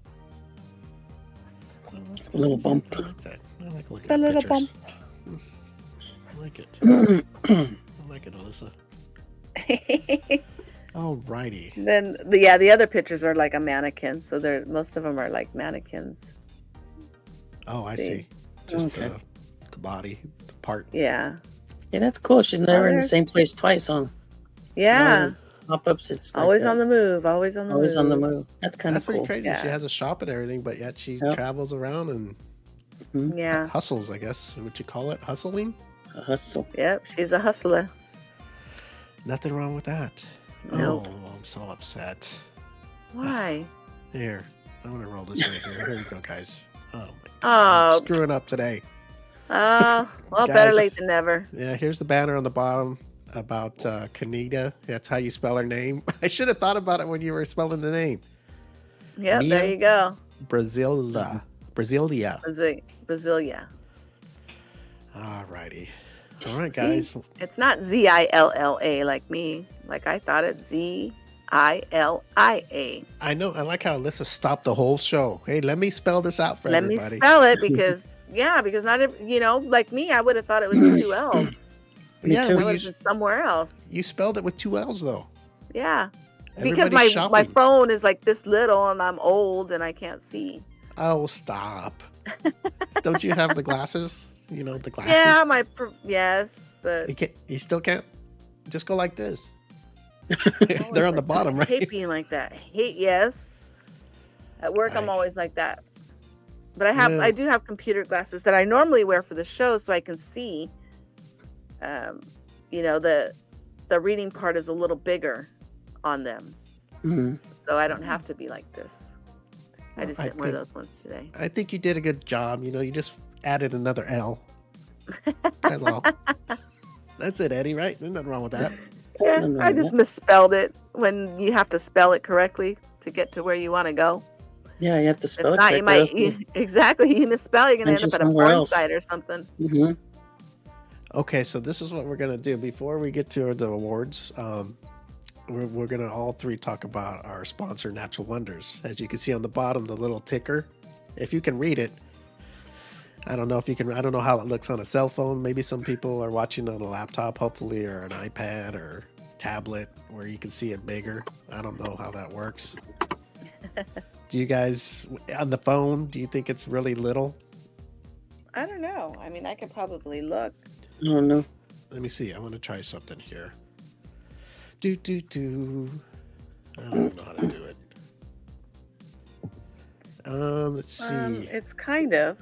Well, that's A little cool. bump. I like that. I like looking A at little pictures. bump. I like it. I like it, Alyssa. Alrighty. Then the other pictures are like a mannequin, so most of them are like mannequins. Oh, I See. see. Just Okay. the body, the part. Yeah, Yeah, that's cool. She's never in the there. same place twice, huh? yeah. Pop-ups. It's like Always that. on the move. Always on the Always move. on the move. That's kind That's of pretty cool. crazy. She Yeah. has a shop and everything, but yet she Yep. travels around and Yeah. hustles, I guess. What you call it? Hustling? A hustle. Yep. She's a hustler. Nothing wrong with that. Nope. Oh, I'm so upset. Why? Here, I'm gonna roll this right here. Here you go, guys. Oh, my Oh. I'm screwing up today. Well, Guys. better late than never. Yeah, here's the banner on the bottom about Kanita. That's how you spell her name. I should have thought about it when you were spelling the name. Yep. Mia? There you go. Brasilia. Brasilia. Alrighty. All right, See? guys. It's not Zilla like me. Like I thought it's Zilla. I know. I like how Alyssa stopped the whole show. Hey, let me spell this out for Let me everybody. spell it because not like me, I would have thought it was 2 L's. Me yeah, too. I well, would have been somewhere else. you spelled it with 2 L's though. Yeah. Because Everybody's my shopping. phone is like this little and I'm old and I can't see. Oh, stop! Don't you have the glasses? You know the glasses. Yeah, yes, but You can't. You still can't. Just go like this. I'm They're always on the like bottom, that. I hate right? being like that. Yes. At work, I'm I- always like that. But Yeah. I do have computer glasses that I normally wear for the show so I can see. The reading part is a little bigger on them, Mhm. so I don't have to be like this. I Well, just I didn't wear think- those ones today. I think you did a good job. You know, you just added another L. That's all. That's it, Eddie. Right? There's nothing wrong with that. Yeah, No, I just misspelled it when you have to spell it correctly to get to where you want to go. Yeah, you have to If spell it not, correct. exactly. You misspell, you're gonna Send end you up at a somewhere porn else. site or something. Hmm. Okay, so this is what we're gonna do before we get to the awards. We're gonna all three talk about our sponsor, Natural Wonders. As you can see on the bottom, the little ticker. If you can read it, I don't know if you can. I don't know how it looks on a cell phone. Maybe some people are watching on a laptop, hopefully, or an iPad or tablet where you can see it bigger. I don't know how that works. Do you guys on the phone? Do you think it's really little? I don't know. I mean, I could probably look. I don't know. Let me see. I want to try something here. Do. I don't know how to do it. Let's see. It's kind of.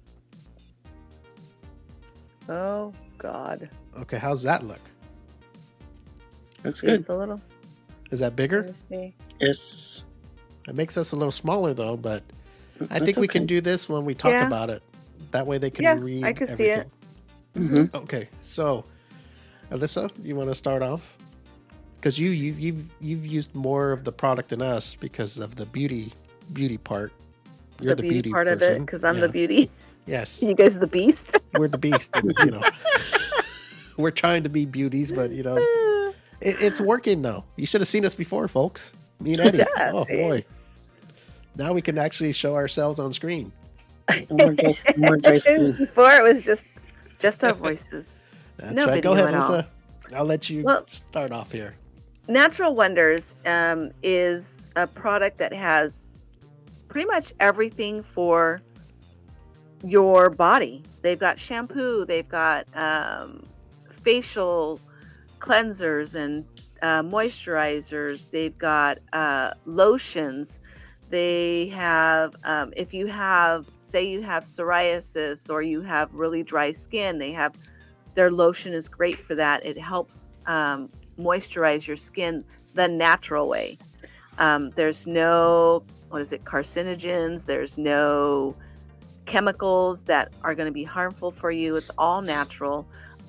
Oh God. Okay, how's that look? That's good. It's a little. Is that bigger? Let me see. Yes. It makes us a little smaller though, but I That's think we can okay. do this when we talk Yeah. about it. That way they can Yeah, read. I can see it. everything. Hmm. Okay, so Alyssa, you want to start off? Because you've used more of the product than us because of the beauty part. You're The beauty part of person. it, because I'm Yeah. the beauty. Yes, You guys, the beast. we're the beast. And, we're trying to be beauties, but it's working though. You should have seen us before, folks. Me and Eddie. Yeah, oh see? boy. Now we can actually show ourselves on screen. More dry screen. Before it was just our voices. That's No right. Go video ahead, at all. Alyssa. I'll let you Well- start off here. Natural Wonders is a product that has pretty much everything for your body. They've got shampoo, they've got facial cleansers and moisturizers, they've got lotions. They have, if you have, say you have psoriasis or you have really dry skin, their lotion is great for that. It helps moisturize your skin the natural way. There's no, carcinogens. There's no chemicals that are going to be harmful for you. It's all natural.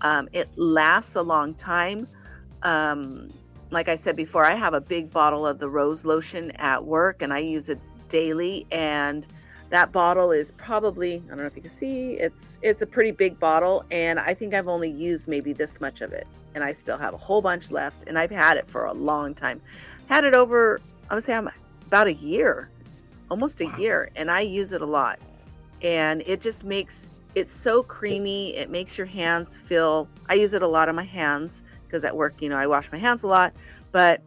It lasts a long time. Like I said before, I have a big bottle of the rose lotion at work, and I use it daily. And that bottle is probably, I don't know if you can see, it's a pretty big bottle, and I think I've only used maybe this much of it, and I still have a whole bunch left, and I've had it for a long time. Had it over, I would say I'm about a year, almost a year, and I use it a lot. And it just makes, it's so creamy. It makes your hands feel, I use it a lot on my hands because at work, I wash my hands a lot, but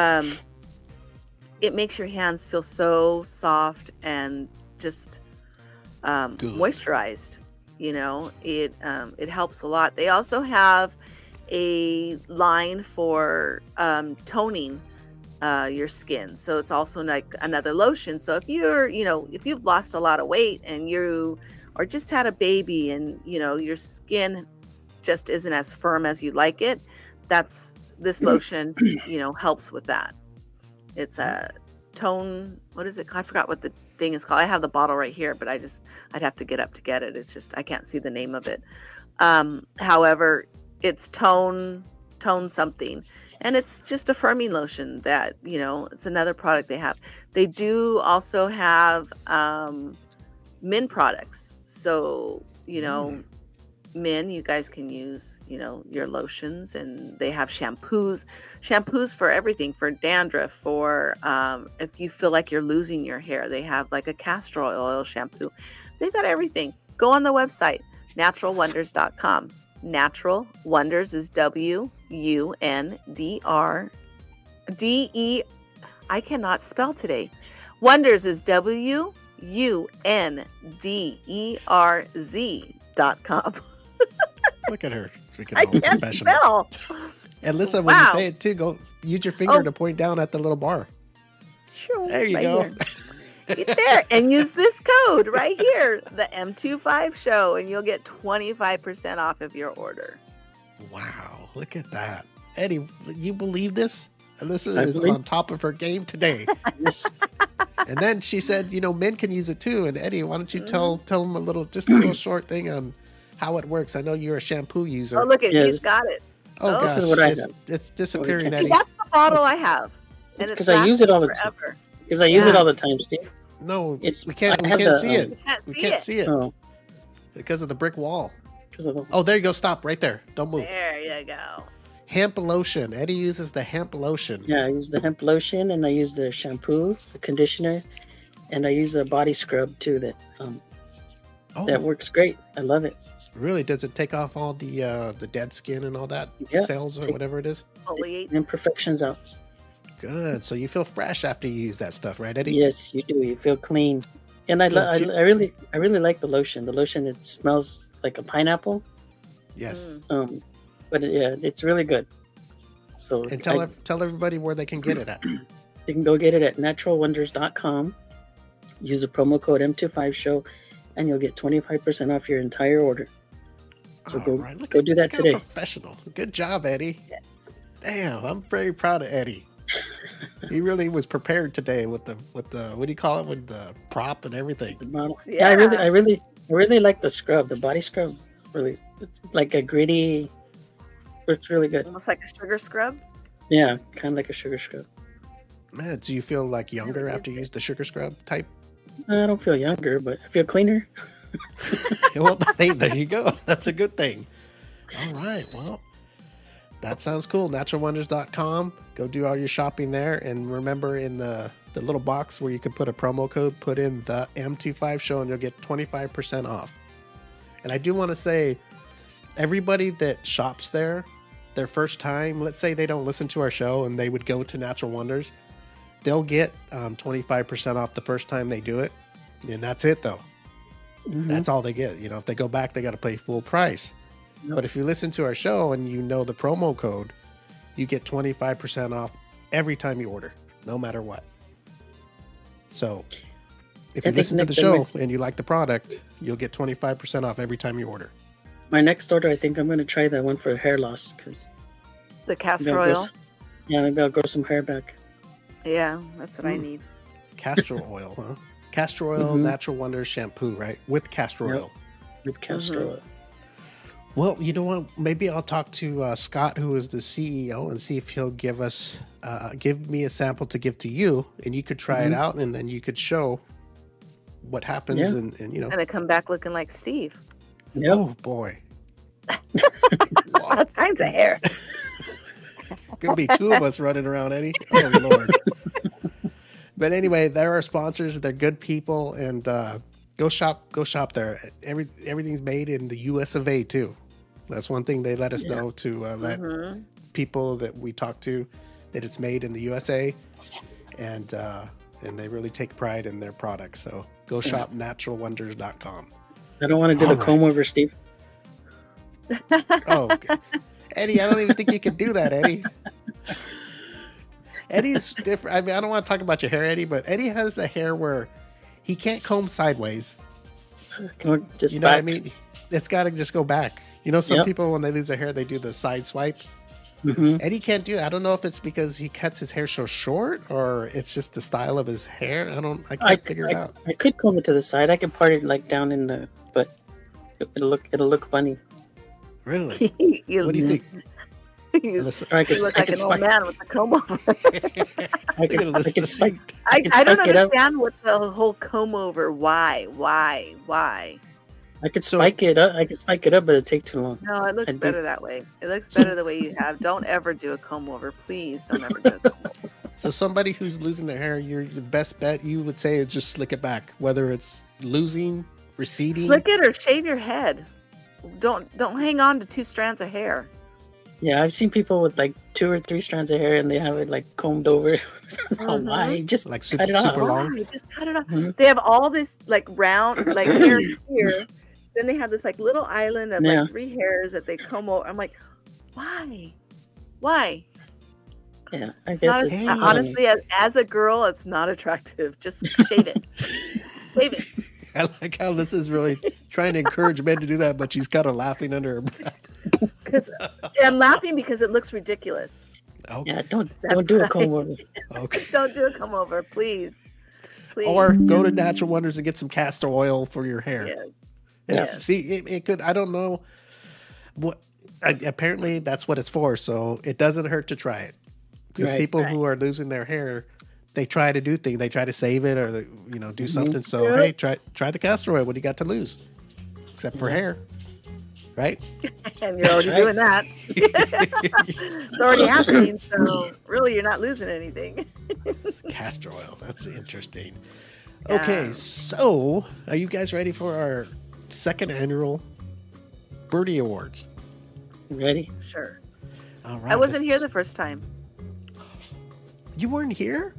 it makes your hands feel so soft and just moisturized. It helps a lot. They also have a line for toning your skin, so it's also like another lotion. So if you're, if you've lost a lot of weight and or just had a baby and your skin just isn't as firm as you like it, this lotion helps with that. It's a tone, what is it? I forgot what the thing is called. I have the bottle right here, but I'd have to get up to get it. It's just, I can't see the name of it. However, it's tone something, and it's just a firming lotion that, it's another product they have. They do also have men products. So, men, you guys can use, your lotions, and they have shampoos for everything, for dandruff, for if you feel like you're losing your hair, they have like a castor oil shampoo. They've got everything. Go on the website, naturalwonders.com. Natural Wonders is WUNDRDE. I cannot spell today. Wonders is WUNDERZ.com. Look at her. I can't spell. And listen, when you say it too, go use your finger to point down at the little bar. Sure. There you go. Get there and use this code right here, the M25 show, and you'll get 25% off of your order. Wow. Look at that. Eddie, you believe this? Alyssa is on top of her game today. Yes. And then she said, men can use it too. And Eddie, why don't you tell them a little short thing on how it works? I know you're a shampoo user. Oh, look at he's got it. Oh, gosh. This is what I have. It's disappearing, Eddie. That's the bottle I have. It's because I use it all the time. Because I use it all the time, Steve. No, we can't see it. We can't see it. Oh. Because of the brick wall. Oh, there you go. Stop right there. Don't move. There you go. Hemp lotion. Eddie uses the hemp lotion. Yeah, I use the hemp lotion, and I use the shampoo, the conditioner, and I use a body scrub too. That works great. I love it. Really? Does it take off all the dead skin and all that? Cells or whatever it is? Imperfections out. Good. So you feel fresh after you use that stuff, right, Eddie? Yes, you do. You feel clean. And I really like the lotion. The lotion, it smells like a pineapple. Yes. But it's really good. So and tell everybody where they can get it at. They can go get it at naturalwonders.com. Use the promo code M25show, and you'll get 25% off your entire order. So go do that today. Professional. Good job, Eddie. Yes. Damn, I'm very proud of Eddie. He really was prepared today with the what do you call it, with the prop and everything. Yeah, I really like the scrub, the body scrub. Really, it's like a gritty. It's really good. Almost like a sugar scrub. Yeah, kind of like a sugar scrub. Man, do you feel like younger after you use the sugar scrub type? I don't feel younger, but I feel cleaner. Well, there you go. That's a good thing. All right. Well, that sounds cool. Naturalwonders.com. Go do all your shopping there. And remember, in the little box where you can put a promo code, put in the M25 show and you'll get 25% off. And I do want to say, everybody that shops there, their first time, let's say they don't listen to our show and they would go to Natural Wonders, they'll get 25% off the first time they do it. And that's it, though. Mm-hmm. That's all they get. If they go back, they got to pay full price. Yep. But if you listen to our show and you know the promo code, you get 25% off every time you order, no matter what. So if you listen to the show and you like the product, you'll get 25% off every time you order. My next order, I think I'm going to try that one for hair loss. The castor oil? Maybe I'll grow some hair back. Yeah, that's what I need. Castor oil, huh? Castor oil, Natural Wonders shampoo, right? With castor oil. With castor oil. Well, you know what? Maybe I'll talk to Scott, who is the CEO, and see if he'll give me a sample to give to you, and you could try it out, and then you could show what happens, and you know. And I come back looking like Steve. Yep. Oh boy, All kinds of hair. could be two of us running around, Eddie. Oh Lord. But anyway, they're our sponsors. They're good people, and go shop there. Everything's made in the U.S. of A. too. That's one thing they let us know, to let people that we talk to that it's made in the USA, and they really take pride in their products. So go shop naturalwonders.com. I don't want to do the comb over, Steve. Oh, okay. Eddie, I don't even think you can do that, Eddie. Eddie's different. I mean, I don't want to talk about your hair, Eddie, but Eddie has the hair where he can't comb sideways. Just you know what I mean? It's got to just go back. You know, some people, when they lose their hair, they do the side swipe. Eddie can't do it. I don't know if it's because he cuts his hair so short, or it's just the style of his hair. I can't figure it out. I could comb it to the side. I could part it like down in the, but it'll look funny. Really? What do you think? You look like an old man with a comb over. I can spike. I don't understand what the whole comb over. Why? I could spike it up. But it'd take too long. No, it looks better that way. It looks better the way you have. Don't ever do a comb over, please. Don't ever do a comb over. So somebody who's losing their hair, the best bet you would say is just slick it back, whether it's losing, receding. Slick it or shave your head. Don't hang on to 2 strands of hair. Yeah, I've seen people with like 2 or 3 strands of hair, and they have it like combed over. Why? Just like cut it off. Super long. Just cut it off. They have all this like round, like hair here. Then they have this like little island of like 3 hairs that they comb over. I'm like, why? Yeah, I guess it's honestly, as a girl, it's not attractive. Just shave it. Shave it. I like how this is really trying to encourage men to do that, but she's kind of laughing under her breath. I'm laughing because it looks ridiculous. Okay. Yeah, don't do a comb over. Okay. Don't do a comb over, please. Or go to Natural Wonders and get some castor oil for your hair. Yes. See, it could. I don't know what. Apparently, that's what it's for. So it doesn't hurt to try it, because people who are losing their hair, they try to do things. They try to save it, or do something. So hey, try the castor oil. What do you got to lose? Except for hair, right? And you're already doing that. It's already happening. So really, you're not losing anything. Castor oil. That's interesting. Okay, so are you guys ready for our 2nd annual Birdie Awards? Ready? Sure. All right. I wasn't here the first time. You weren't here?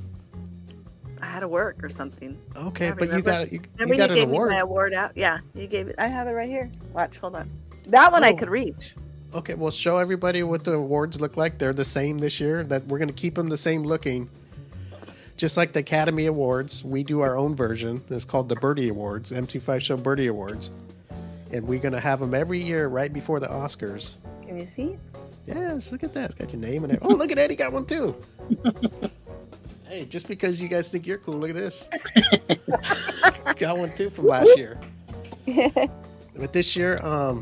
I had to work or something. Okay, but you got an gave award. Me my award out. Yeah, you gave it. I have it right here. Watch, hold on. That one I could reach. Okay, well, show everybody what the awards look like. They're the same this year. That we're going to keep them the same looking. Just like the Academy Awards, we do our own version. It's called the Birdie Awards, M25 Show Birdie Awards. And we're going to have them every year right before the Oscars. Can you see? Yes, look at that. It's got your name in it. Oh, look at Eddie got one too. Hey, just because you guys think you're cool, look at this. Got one too from last year. But this year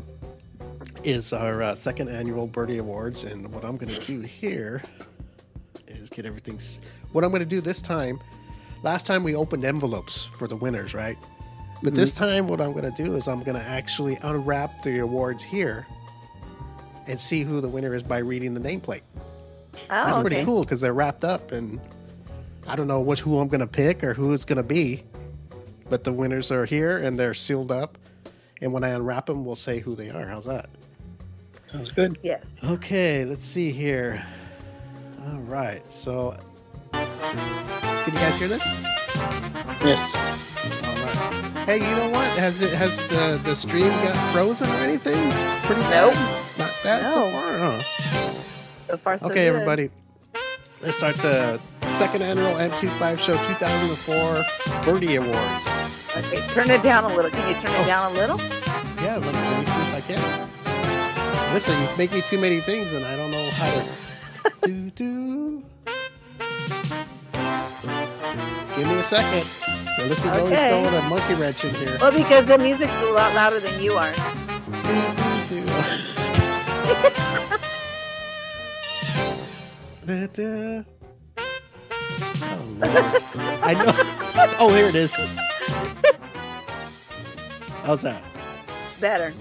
is our 2nd annual Birdie Awards. And what I'm going to do here is get everything... What I'm going to do this time, last time we opened envelopes for the winners, right? But this time what I'm going to do is I'm going to actually unwrap the awards here and see who the winner is by reading the nameplate. That's pretty cool because they're wrapped up, and I don't know who I'm going to pick or who it's going to be, but the winners are here and they're sealed up. And when I unwrap them, we'll say who they are. How's that? Sounds good. Yes. Okay, let's see here. All right, so... Can you guys hear this? Yes. All right. Hey, you know what? Has the stream got frozen or anything? Pretty bad? Nope. Not bad so far, huh? So far, so okay, good. everybody. Let's start the 2nd annual M25 Show 2004 Birdie Awards. Okay, turn it down a little. Can you turn it down a little? Yeah, let me see if I can. Listen, you make me too many things, and I don't know how to do. Give me a second. Now, this is always throwing a monkey wrench in here. Well, because the music's a lot louder than you are. to. Oh, Lord. I know. Oh, here it is. How's that? Better.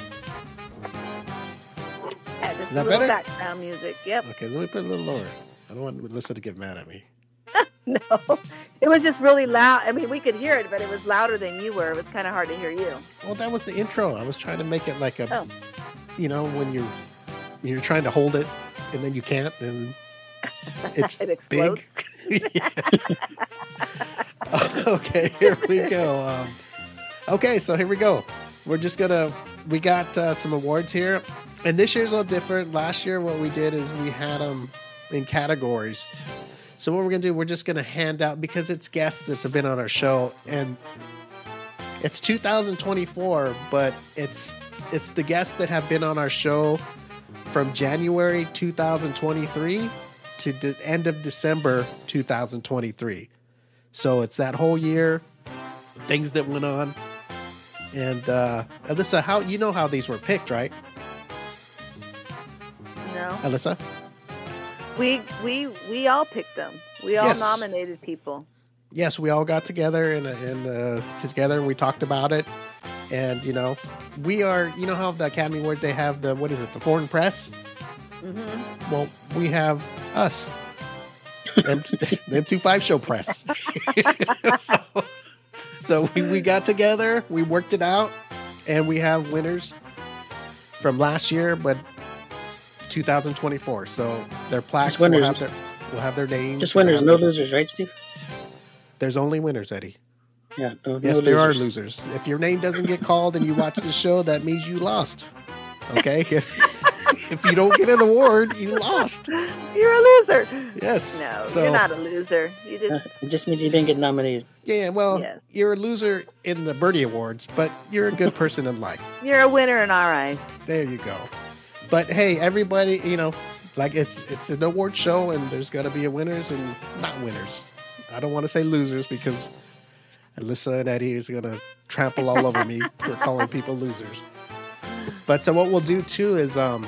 Yeah, just Is that a little better? background music. Yep. Okay, let me put it a little lower. I don't want Melissa to get mad at me. No, it was just really loud. I mean, we could hear it, but it was louder than you were. It was kind of hard to hear you. Well, that was the intro. I was trying to make it like a, Oh. you know, when you're trying to hold it and then you can't, and it's It explodes. big. Okay, here we go. Okay, so here we go. We got some awards here, and this year's a little different. Last year, what we did is we had them in categories. So what we're gonna do, we're just gonna hand out, because it's guests that have been on our show, and it's 2024, but it's the guests that have been on our show from January 2023 to the end of December 2023. So it's that whole year, things that went on. And Alyssa, how you know how these were picked, right? No, Alyssa? we all picked them. We all Yes. nominated people. Yes, we all got together and together and we talked about it. And we are, how the Academy Awards, they have the the foreign press. Mm-hmm. Well, we have us, M25 show press. so we got together, we worked it out, and we have winners from last year, but 2024. So their plaques Just winners. will have their names. Just winners, no losers, right, Steve? There's only winners, Eddie. Yeah. No, Yes, no there are losers. losers. If your name doesn't get called and you watch the show, that means you lost. Okay? If you don't get an award, you lost. You're a loser. Yes. No, So, you're not a loser. You just It just means you didn't get nominated. Yeah, well, Yes. you're a loser in the Birdie Awards, but you're a good person in life. you're a winner in our eyes. There you go. But hey, everybody, like it's an award show, and there's got to be a winners and not winners. I don't want to say losers because Alyssa and Eddie is going to trample all over me for calling people losers. But what we'll do too is, let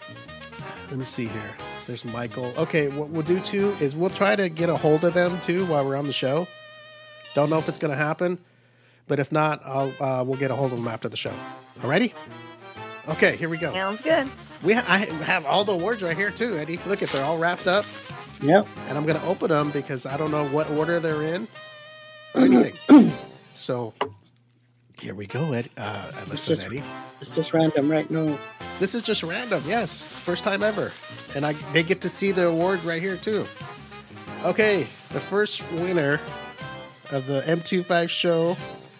me see here. There's Michael. Okay, what we'll do too is we'll try to get a hold of them too while we're on the show. Don't know if it's going to happen, but if not, we'll get a hold of them after the show. Alrighty? Okay, here we go. Sounds good. I have all the awards right here too, Eddie. Look at, they're all wrapped up, Yep. and I'm going to open them because I don't know what order they're in or anything. So here we go, Eddie. Alyssa and Eddie. It's just random, right? No. This is just random, yes. First time ever. And they get to see the award right here, too. Okay, the first winner of the M25 Show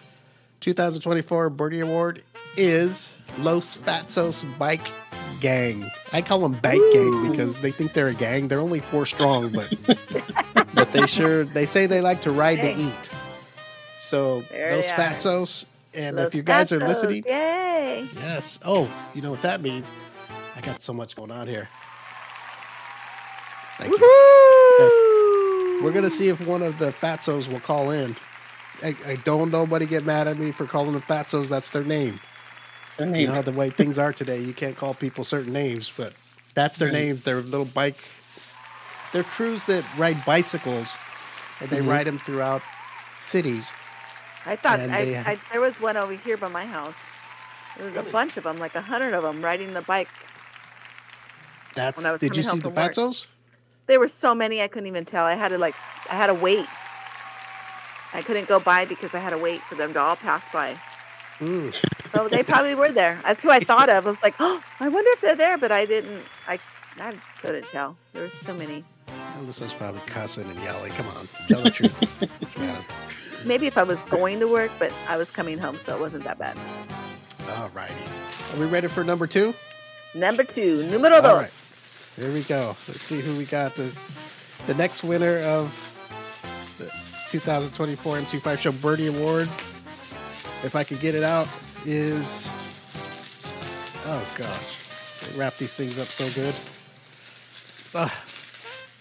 2024 Birdie Award is Los Fatsos Bike Gang. I call them Bike Gang because they think they're a gang. They're only 4 strong, but they say they like to ride to eat. So, There Los they are. Fatsos. And Los if you guys are Pasos, listening, yay! yes. Oh, you know what that means? I got so much going on here. Thank you. Woohoo! We're gonna see if one of the Fatsos will call in. I don't nobody get mad at me for calling them Fatsos. That's their name. Their You name. know the way things are today. You can't call people certain names, but that's their names. They're little bike. They're crews that ride bicycles, and they ride them throughout cities. I thought And they there was one over here by my house. There was a bunch of them, like 100 of them, riding the bike. That's. When I was Did you coming see home the from work. Fatsos? There were so many I couldn't even tell. I had to wait. I couldn't go by because I had to wait for them to all pass by. Mm. So they probably were there. That's who I thought of. I was like, oh, I wonder if they're there, but I didn't. I couldn't tell. There were so many. Alyssa's probably cussing and yelling. Come on, tell the truth. What's the matter? Maybe if I was going to work, but I was coming home, so it wasn't that bad. All righty. Are we ready for number 2? Number 2, numero All right. dos. Here we go. Let's see who we got. The next winner of the 2024 M25 Show Birdie Award, if I could get it out, is... Oh, gosh. They wrap these things up so good.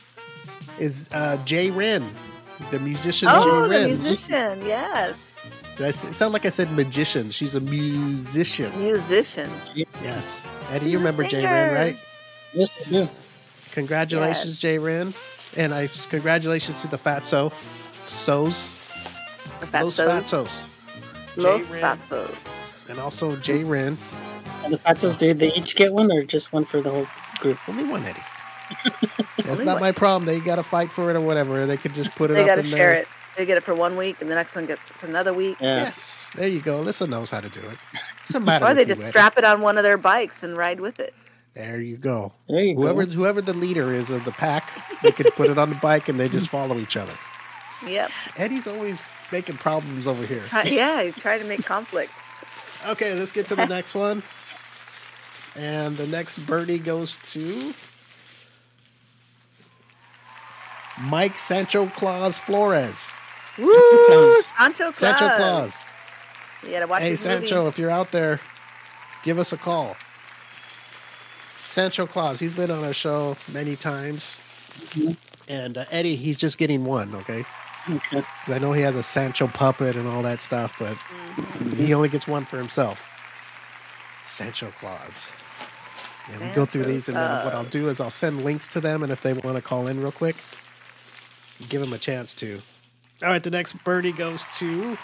Is Jay Wren, the musician Jay Oh, the Wren. musician, yes. Did I sound like I said magician? She's a musician. Musician. Yes. Eddie, you She's a remember Jay singer. Ren, right? Yes, I do. Congratulations, Jay Ren. And congratulations to the Fatso. So's. Los Fatsos. Los Jay Ren. Fatsos. And also Jay Ren. And the Fatsos, do they each get one or just one for the whole group? Only one, Eddie. That's Only not one. my problem. They got to fight for it or whatever. They could just put it They up got to in share there. it. They get it for 1 week, and the next one gets it for another week. Yeah. Yes. There you go. Alyssa knows how to do it. What's the matter Or with they you, just Eddie? strap it on one of their bikes and ride with it. There you go. There you go. Whoever the leader is of the pack, they could put it on the bike and they just follow each other. Yep. Eddie's always making problems over here. Yeah, you try to make conflict. Okay, let's get to the next one. And the next birdie goes to Mike Sancho Claus Flores. Woo! Claus. Sancho Claus. Sancho Claus. You gotta watch Hey, his Sancho, movie. if you're out there, give us a call. Sancho Claus, he's been on our show many times. And Eddie, he's just getting one, okay? Okay. 'Cause I know he has a Sancho puppet and all that stuff, but he only gets one for himself. Sancho Claus. Yeah, we go through Sancho these, and then what I'll Claus. do is I'll send links to them, and if they want to call in real quick, give them a chance to. All right, the next birdie goes to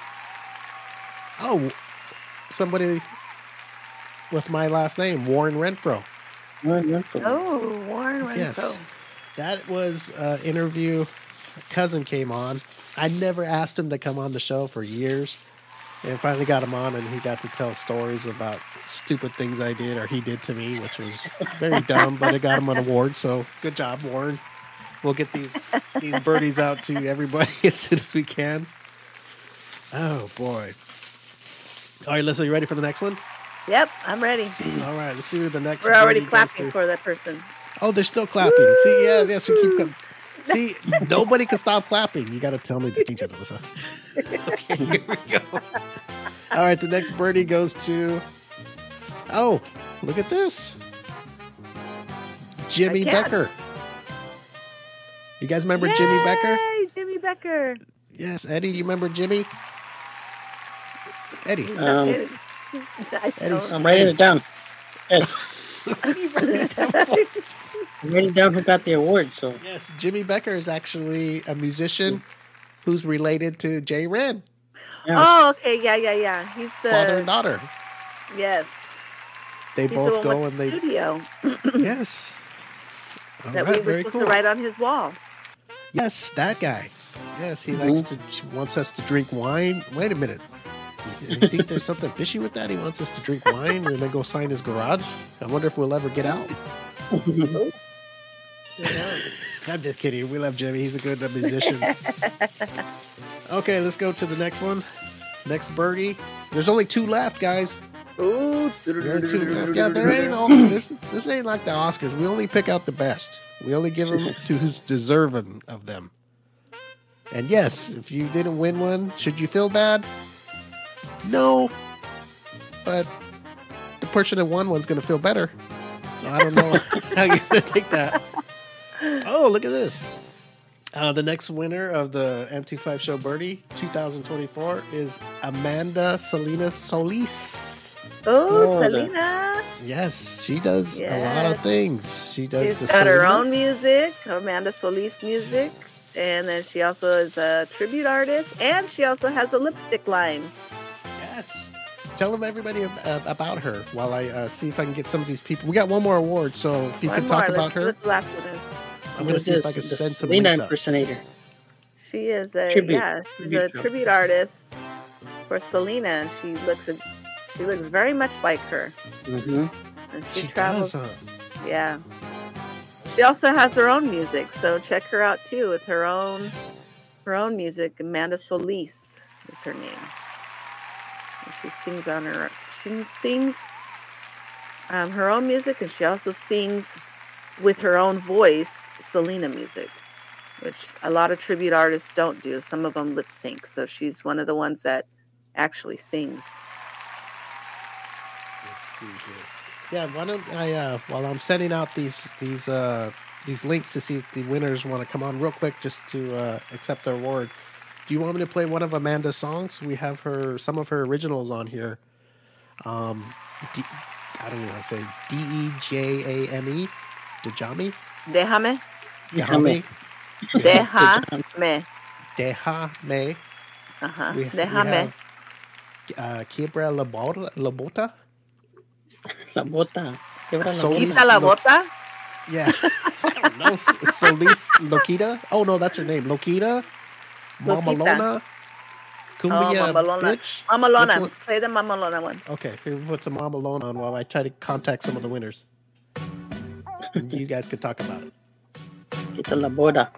somebody with my last name, Warren Renfro. Oh, Warren Renfro. Yes, that was an interview. A cousin came on. I never asked him to come on the show for years, and finally got him on, and he got to tell stories about stupid things I did or he did to me, which was very dumb, but it got him an award. So good job, Warren. We'll get these birdies out to everybody as soon as we can. Oh boy! All right, Lisa, you ready for the next one? Yep, I'm ready. All right, let's see who the next. We're already birdie goes clapping to. for that person. Oh, they're still clapping. See, yeah, so keep clapping. See, nobody can stop clapping. You got to tell me to change it, Alyssa. Okay, here we go. All right, the next birdie goes to. Oh, look at this. Jimmy I can't. Becker. You guys remember Jimmy Becker? Yay, Jimmy Becker. Yes, Eddie, you remember Jimmy? Eddie. He's not Um, good. I Eddie's- don't. I'm writing it down. Yes. What are you writing it down for? I'm writing down who got the award, so. Yes, Jimmy Becker is actually a musician who's related to Jay Ren, Yes. Oh, okay, yeah. He's the father and daughter. yes. They He's the both one go and with the they. studio Yes. All that right, we were very supposed cool. to write on his wall. Yes, that guy. Yes, he likes to wants us to drink wine. Wait a minute. You think there's something fishy with that? He wants us to drink wine and then go sign his garage. I wonder if we'll ever get out. I'm just kidding. We love Jimmy. He's a good musician. Okay, let's go to the next one. Next birdie. There's only two left, guys. Ooh. There are two left. Yeah, there ain't no. This ain't like the Oscars. We only pick out the best. We only give them to who's deserving of them. And yes, if you didn't win one, should you feel bad? No. But the person that won one's going to feel better. So I don't know how you're going to take that. Oh, look at this. The next winner of the M25 Show Birdie 2024 is Amanda Salinas Solis. Oh, Oh, Selena. Yes, she does a lot of Yes. things. She does She's the got her Selena. own music, Amanda Solis music. And then she also is a tribute artist. And she also has a lipstick line. Yes. Tell them everybody about her while I see if I can get some of these people. We got one more award, so if you One can talk more. about Let's see her, what the last one is. I'm going to see if I can the send some Selena links up. impersonator. She is a Tribute. she's Tribute a show. tribute artist for Selena. She looks very much like her, Mm-hmm. and She she travels. does, huh? Yeah. She also has her own music, so check her out too with her own music. Amanda Solis is her name. And she sings her own music, and she also sings with her own voice Selena music, which a lot of tribute artists don't do. Some of them lip sync, so she's one of the ones that actually sings. Let's see here. Yeah, why don't I while I'm sending out these links to see if the winners want to come on real quick just to accept their award. Do you want me to play one of Amanda's songs? We have some of her originals on here. I don't know how to say Dejame. Dejame. Déjame. Déjame. Déjame. Déjame. Uh-huh. We Déjame. have Quebra la Bota. La bota. Quebra la Solis Quita la bota. Yeah. I don't know. Solis Loquita. Oh, no, that's her name. Loquita. Mamalona. Cumbia Mamalona. bitch. Which Mamalona. one? Play the Mamalona one. Okay, here we put some Mamalona on while I try to contact some of the winners. And you guys could talk about it. Quita la bota.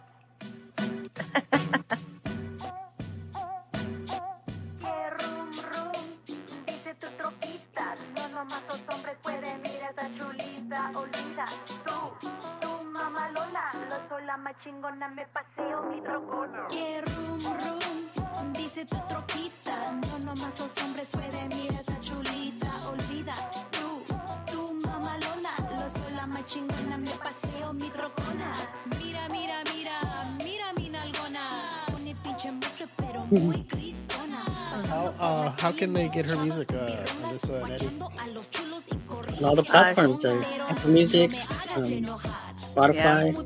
Chingona me paseo mi trocona. Que rum rum, dice tu troquita. No nomás los hombres pueden mirar esa chulita. Olvida tú mamalona. Lo soy la más chingona, me paseo mi trocona. Mira, mira, mira, mira mi nalgona. Pone pinche mujer pero muy gritona. How can they get her music, Alyssa and Eddie? On all the platforms there. Apple Music, Spotify.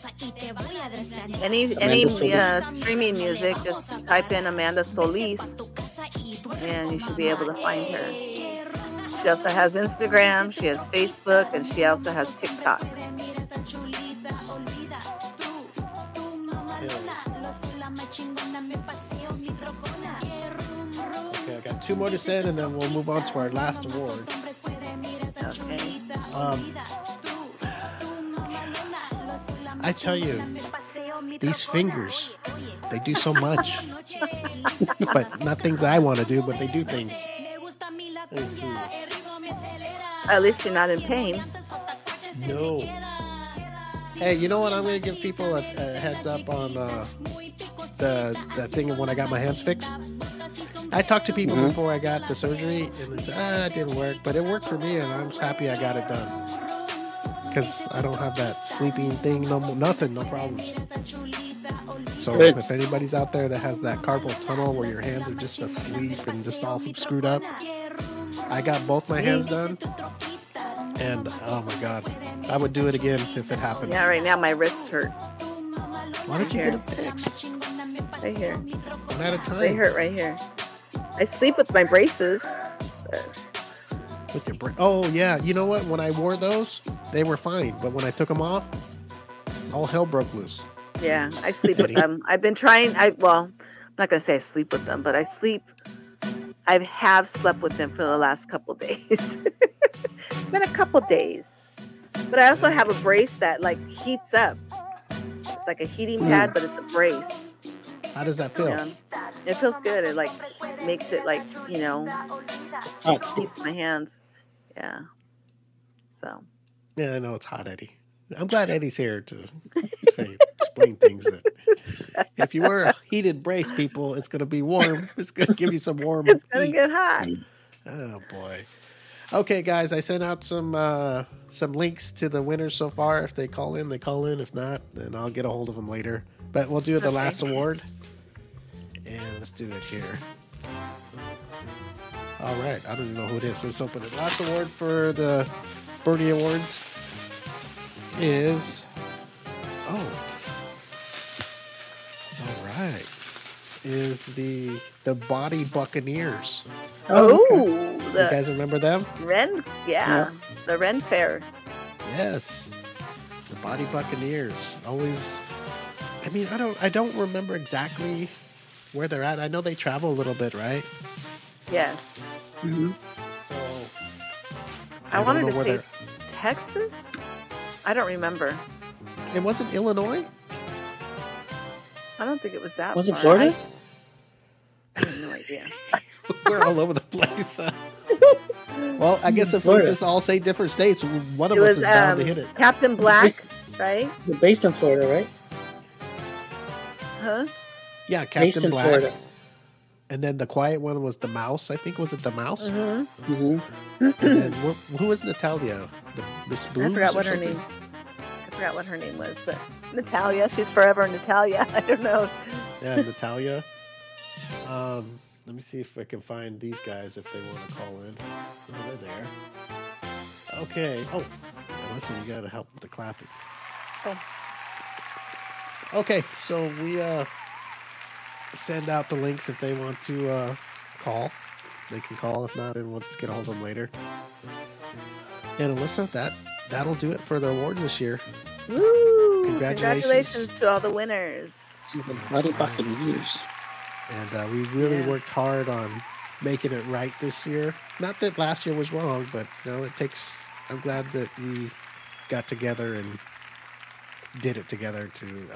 Any streaming music, just type in Amanda Solis and you should be able to find her. She also has Instagram, she has Facebook, and she also has TikTok. Okay, I got 2 more to send, and then we'll move on to our last award. Okay. I tell you, these fingers, they do so much. But not things I want to do, but they do things. Let's see. At least you're not in pain. No. Hey, you know what? I'm going to give people a heads up on the thing of when I got my hands fixed. I talked to people before I got the surgery, and they said, it didn't work. But it worked for me, and I'm just happy I got it done. Because I don't have that sleeping thing, no problems. So if anybody's out there that has that carpal tunnel where your hands are just asleep and just all screwed up, I got both my hands done, and oh my God, I would do it again if it happened. Yeah, right now my wrists hurt. Why don't you get it fixed? Right here. One at a time. They hurt right here. I sleep with my braces. With your oh yeah, you know what? When I wore those, they were fine, but when I took them off, all hell broke loose. Yeah, I sleep with them. I've been trying. I'm not gonna say I sleep with them, but I have slept with them for the last couple days. It's been a couple days, but I also have a brace that like heats up. It's like a heating pad, but it's a brace. How does that feel? Yeah. It feels good. It like makes it like heats my hands. Yeah. So. Yeah, I know it's hot, Eddie. I'm glad Eddie's here to explain things. That if you wear a heated brace, people, it's going to be warm. It's going to give you some warm. It's going to get hot. Oh boy. Okay, guys, I sent out some links to the winners so far. If they call in, they call in. If not, then I'll get a hold of them later. But we'll do the last award. And let's do it here. All right. I don't even know who it is. Let's open it. Last award for the Birdie Awards is... Oh. All right. Is the Body Buccaneers. Oh. Okay. You guys remember them? Ren, yeah. The Ren Fair. Yes. The Body Buccaneers. Always... I mean, I don't remember exactly where they're at. I know they travel a little bit, right? Yes. Mm-hmm. So I wanted to say Texas. I don't remember. It wasn't Illinois? I don't think it was that. Was it far. Florida? I have no idea. We're all over the place. Well, I guess if Florida. we just all say different states, one of It us was is bound to hit it. Captain Black, right? They're based in Florida, right? Huh? Yeah, Based Captain in Black. Florida. And then the quiet one was the Mouse. I think was it the Mouse? Mm-hmm. Mm-hmm. And then who was Natalia? Miss Blues? I forgot or what her something? name. I forgot what her name was, but Natalia. She's forever Natalia. I don't know. Yeah, Natalia. Let me see if I can find these guys if they want to call in. Oh, they're there. Okay. Oh, listen, you got to help with the clapping. Oh. Okay, so we send out the links if they want to call. They can call. If not, then we'll just get a hold of them later. And Alyssa, that'll do it for the awards this year. Woo! Congratulations To all the winners. To the Bloody Buccaneers. And we really worked hard on making it right this year. Not that last year was wrong, but it takes. I'm glad that we got together and did it together to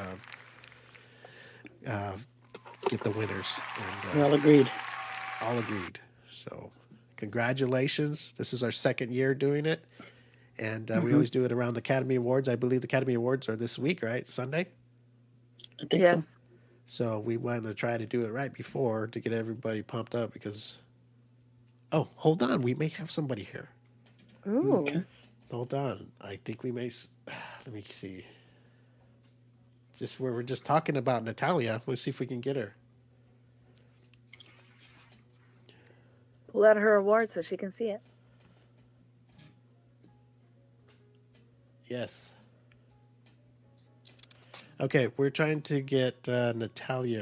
get the winners. And we all agreed. All agreed. So, congratulations! This is our second year doing it, and we always do it around the Academy Awards. I believe the Academy Awards are this week, right? Sunday. I think so. So we wanted to try to do it right before to get everybody pumped up because. Oh, hold on! We may have somebody here. Ooh. Okay. Hold on! I think we may. Let me see. Just where we're just talking about Natalia. Let's see if we can get her. Pull out her award so she can see it. Yes. Okay, we're trying to get Natalia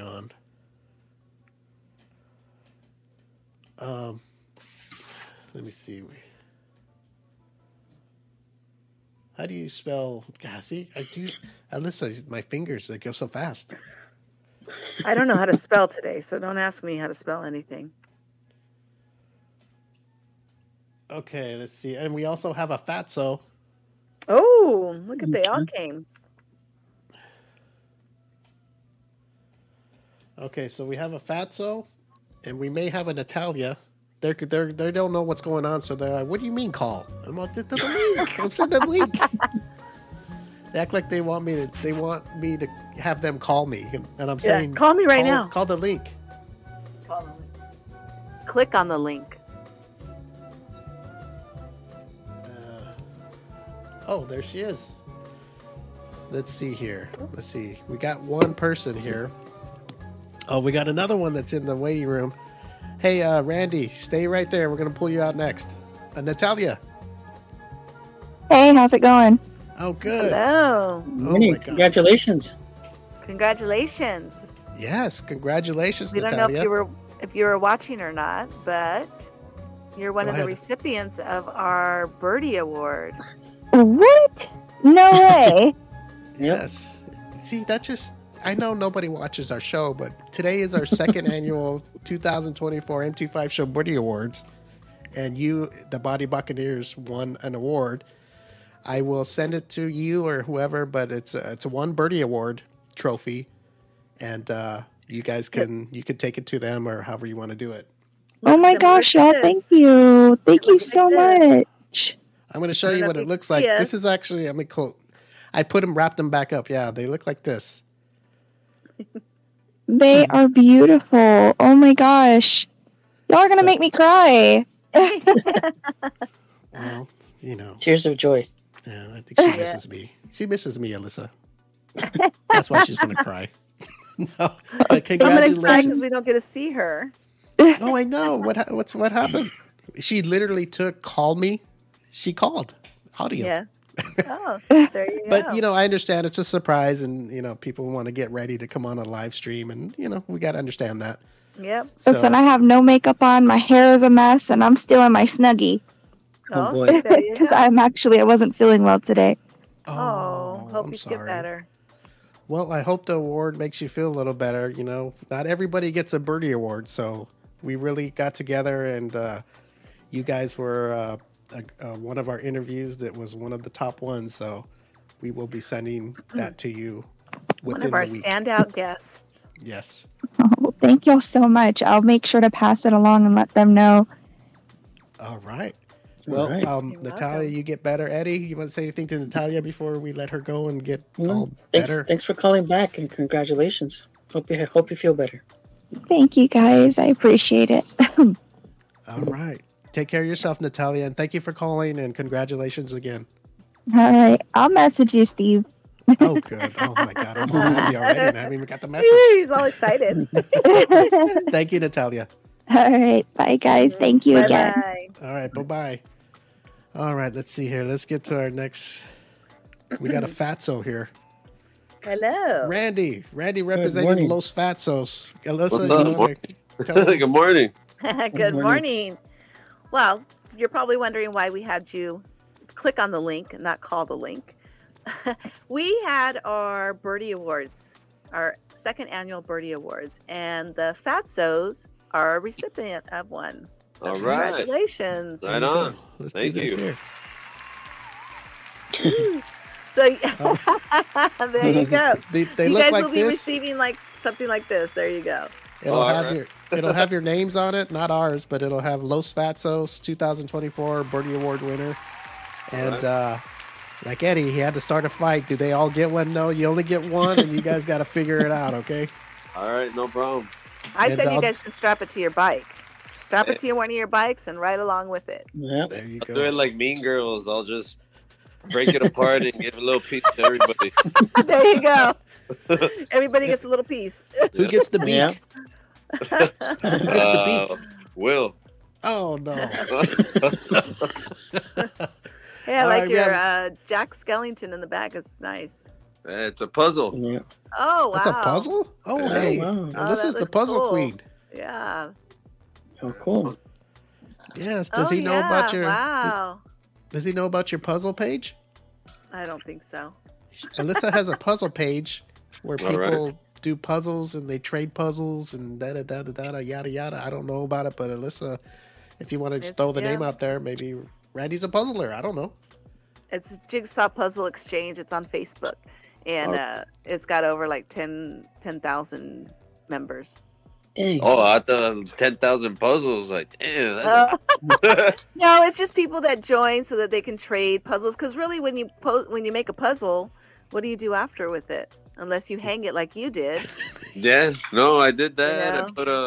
on. Let me see. How do you spell? God, see, I do. Alyssa, my fingers, they go so fast. I don't know how to spell today, so don't ask me how to spell anything. Okay, let's see. And we also have a fatso. Oh, look at they all came. Okay, so we have a fatso, and we may have a Natalia. They don't know what's going on, so they're like, "What do you mean call?" I'm like, "The link. I'm sending the link." They act like they want me to have them call me, and I'm saying, "Call me right now. Call the link." Click on the link. Oh, there she is. Let's see here. Let's see. We got one person here. Oh, we got another one that's in the waiting room. Hey, Randy, stay right there. We're going to pull you out next. Natalia. Hey, how's it going? Oh, good. Hello. Congratulations. Congratulations. Yes, congratulations, we Natalia. We don't know if you were watching or not, but you're one of the recipients of our Birdie Award. What? No way. Yes. See, I know nobody watches our show, but today is our second annual 2024 M25 Show Birdie Awards, and you, the Body Buccaneers, won an award. I will send it to you or whoever, but it's a one Birdie Award trophy, and you guys can take it to them or however you want to do it. Oh my gosh, y'all! Thank you so much. I'm going to show you what it looks like. This is actually, I wrapped them back up. Yeah, they look like this. They are beautiful. Oh my gosh. Y'all are going to make me cry. Well, Tears of joy. Yeah, I think she misses me. She misses me, Alyssa. That's why she's going to cry. No, but congratulations. Because we don't get to see her. Oh, I know. What happened? She literally call me. She called audio. Yeah. Oh, there you go. But I understand it's a surprise, and people want to get ready to come on a live stream, and we got to understand that. Yep. So, listen, I have no makeup on. My hair is a mess, and I'm still in my Snuggie. Oh boy. Because I wasn't feeling well today. Oh, hope I'm you sorry. get better. Well, I hope the award makes you feel a little better. Not everybody gets a Birdie Award, so we really got together, and you guys were one of our interviews that was one of the top ones. So we will be sending that to you within one of our the week. Standout guests. Yes. Oh, thank y'all so much. I'll make sure to pass it along and let them know. All right. Well, Natalia, you get better. Eddie, you want to say anything to Natalia before we let her go and get all better? Thanks for calling back, and congratulations. Hope you feel better. Thank you, guys. I appreciate it. All right. Take care of yourself, Natalia, and thank you for calling, and congratulations again. All right. I'll message you, Steve. Oh, good. Oh my God, I'm all happy already, and I haven't even got the message. He's all excited. Thank you, Natalia. All right. Bye, guys. Thank you again. Bye-bye. All right, bye-bye. All right, let's see here. Let's get to our next. We got a fatso here. Hello. Randy representing morning. Los Fatsos. Alyssa, What's you up? wanna tell them? Good morning. Good morning. Well, you're probably wondering why we had you click on the link and not call the link. We had our Birdie Awards, our second annual Birdie Awards, and the Fatsos are a recipient of one. So All right. congratulations. Right on. Let's Thank do this you. here. So there you go. They You look guys like will be this. receiving like something like this. There you go. It'll have your names on it, not ours, but it'll have Los Fatsos 2024 Birdie Award winner. And like Eddie, he had to start a fight. Do they all get one? No, you only get one, and you guys got to figure it out, okay? All right, no problem. I And said you I'll- guys can strap it to your bike. Strap it to one of your bikes and ride along with it. Yep. There you Do it go. like Mean Girls. I'll just break it apart and give a little piece to everybody. There you go. Everybody gets a little piece. Who gets the beak? Yeah. Who gets the beak? Will. Oh, no. Yeah, All like right, we your have- Jack Skellington in the back is nice. It's a puzzle. Yeah. Oh, wow. That's a puzzle? Oh, Oh, hey. wow. Now this that is the looks puzzle cool. queen. Yeah. Oh, cool. Yes. Does he know about your? Wow. Does he know about your puzzle page? I don't think so. Alyssa has a puzzle page where All right. people do puzzles and they trade puzzles and yada yada. I don't know about it, but Alyssa, if you want to It's- throw the yeah. name out there, maybe Randy's a puzzler. I don't know. It's Jigsaw Puzzle Exchange. It's on Facebook. And it's got over like 10,000 members. Dang. Oh, I thought 10,000 puzzles. Like, damn. That's No, it's just people that join so that they can trade puzzles. Because really, when you make a puzzle, what do you do after with it? Unless you hang it like you did. yeah. No, I did that. You know? I put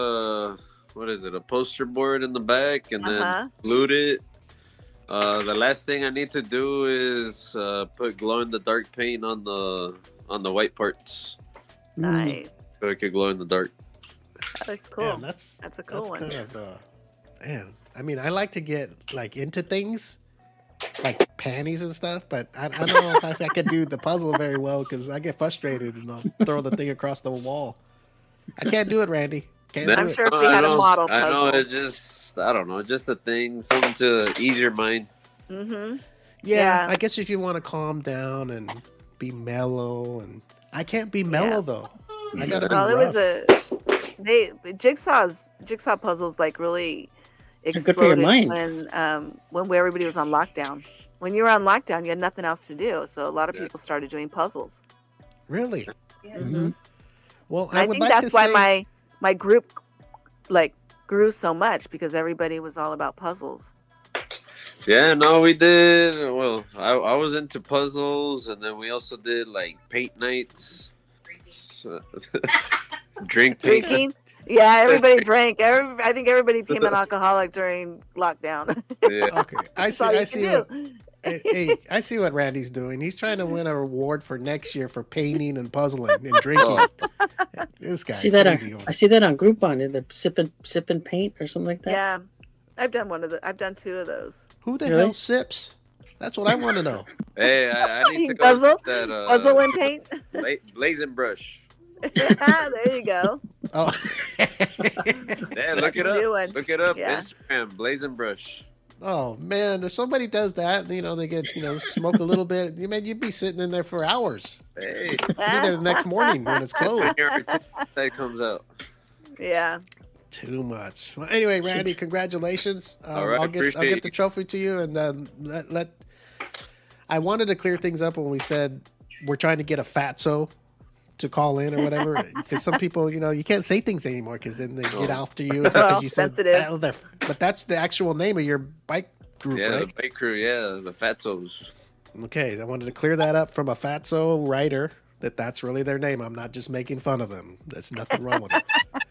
a poster board in the back and Uh-huh. then glued it. The last thing I need to do is put glow in the dark paint on the white parts Nice. so it could glow in the dark. That looks cool. Man, That's a cool one. Kind of, man, I mean, I like to get like into things like panties and stuff, but I don't know if I could do the puzzle very well because I get frustrated and I'll throw the thing across the wall. I can't do it, Randy. Can't do I'm it. sure if we had a model I know puzzle. it's just I don't know, just a thing, something to ease your mind. Mm-hmm. Yeah, Yeah. I guess if you want to calm down and be mellow, and I can't be mellow Yeah. though. I gotta be Well, it was rough. jigsaw puzzles like really They're good for your exploded mind. when everybody was on lockdown. When you were on lockdown, you had nothing else to do, so a lot of Yeah. people started doing puzzles. Really? Mhm. Well, And I would think like that's to why say, my group like grew so much because everybody was all about puzzles. Yeah, no, we did. Well, I was into puzzles, and then we also did like paint nights. So, drink paint. Drinking. Yeah, everybody drank. I think everybody became an alcoholic during lockdown. Yeah. Okay, I That's see. all you I can see. do. Hey, I see what Randy's doing. He's trying to win a reward for next year for painting and puzzling and drinking. This guy. I see that crazy. I see that on Groupon. They're sipping paint or something like that. Yeah, I've done two of those. Who the Really? hell sips? That's what I want to know. Hey, I need to go Puzzle? get that Puzzle and paint. blazing brush. There you go. Oh, Yeah, look it New up. one. Look it up. Yeah. Instagram, blazing brush. oh man! If somebody does that, they get smoke a little bit. You'd be sitting in there for hours. Hey, Be there the next morning when it's closed. that comes out. Yeah. Too much. Well, anyway, Randy, congratulations. All right, I'll get appreciate the you. trophy to you, and let. I wanted to clear things up when we said we're trying to get a fatso to call in or whatever, because some people, you can't say things anymore because then they get after you because Well, you said sensitive. oh, but that's the actual name of your bike group, Yeah, right? the bike crew. Yeah, the Fatsos. Okay, I wanted to clear that up from a fatso writer that's really their name. I'm not just making fun of them. There's nothing wrong with it.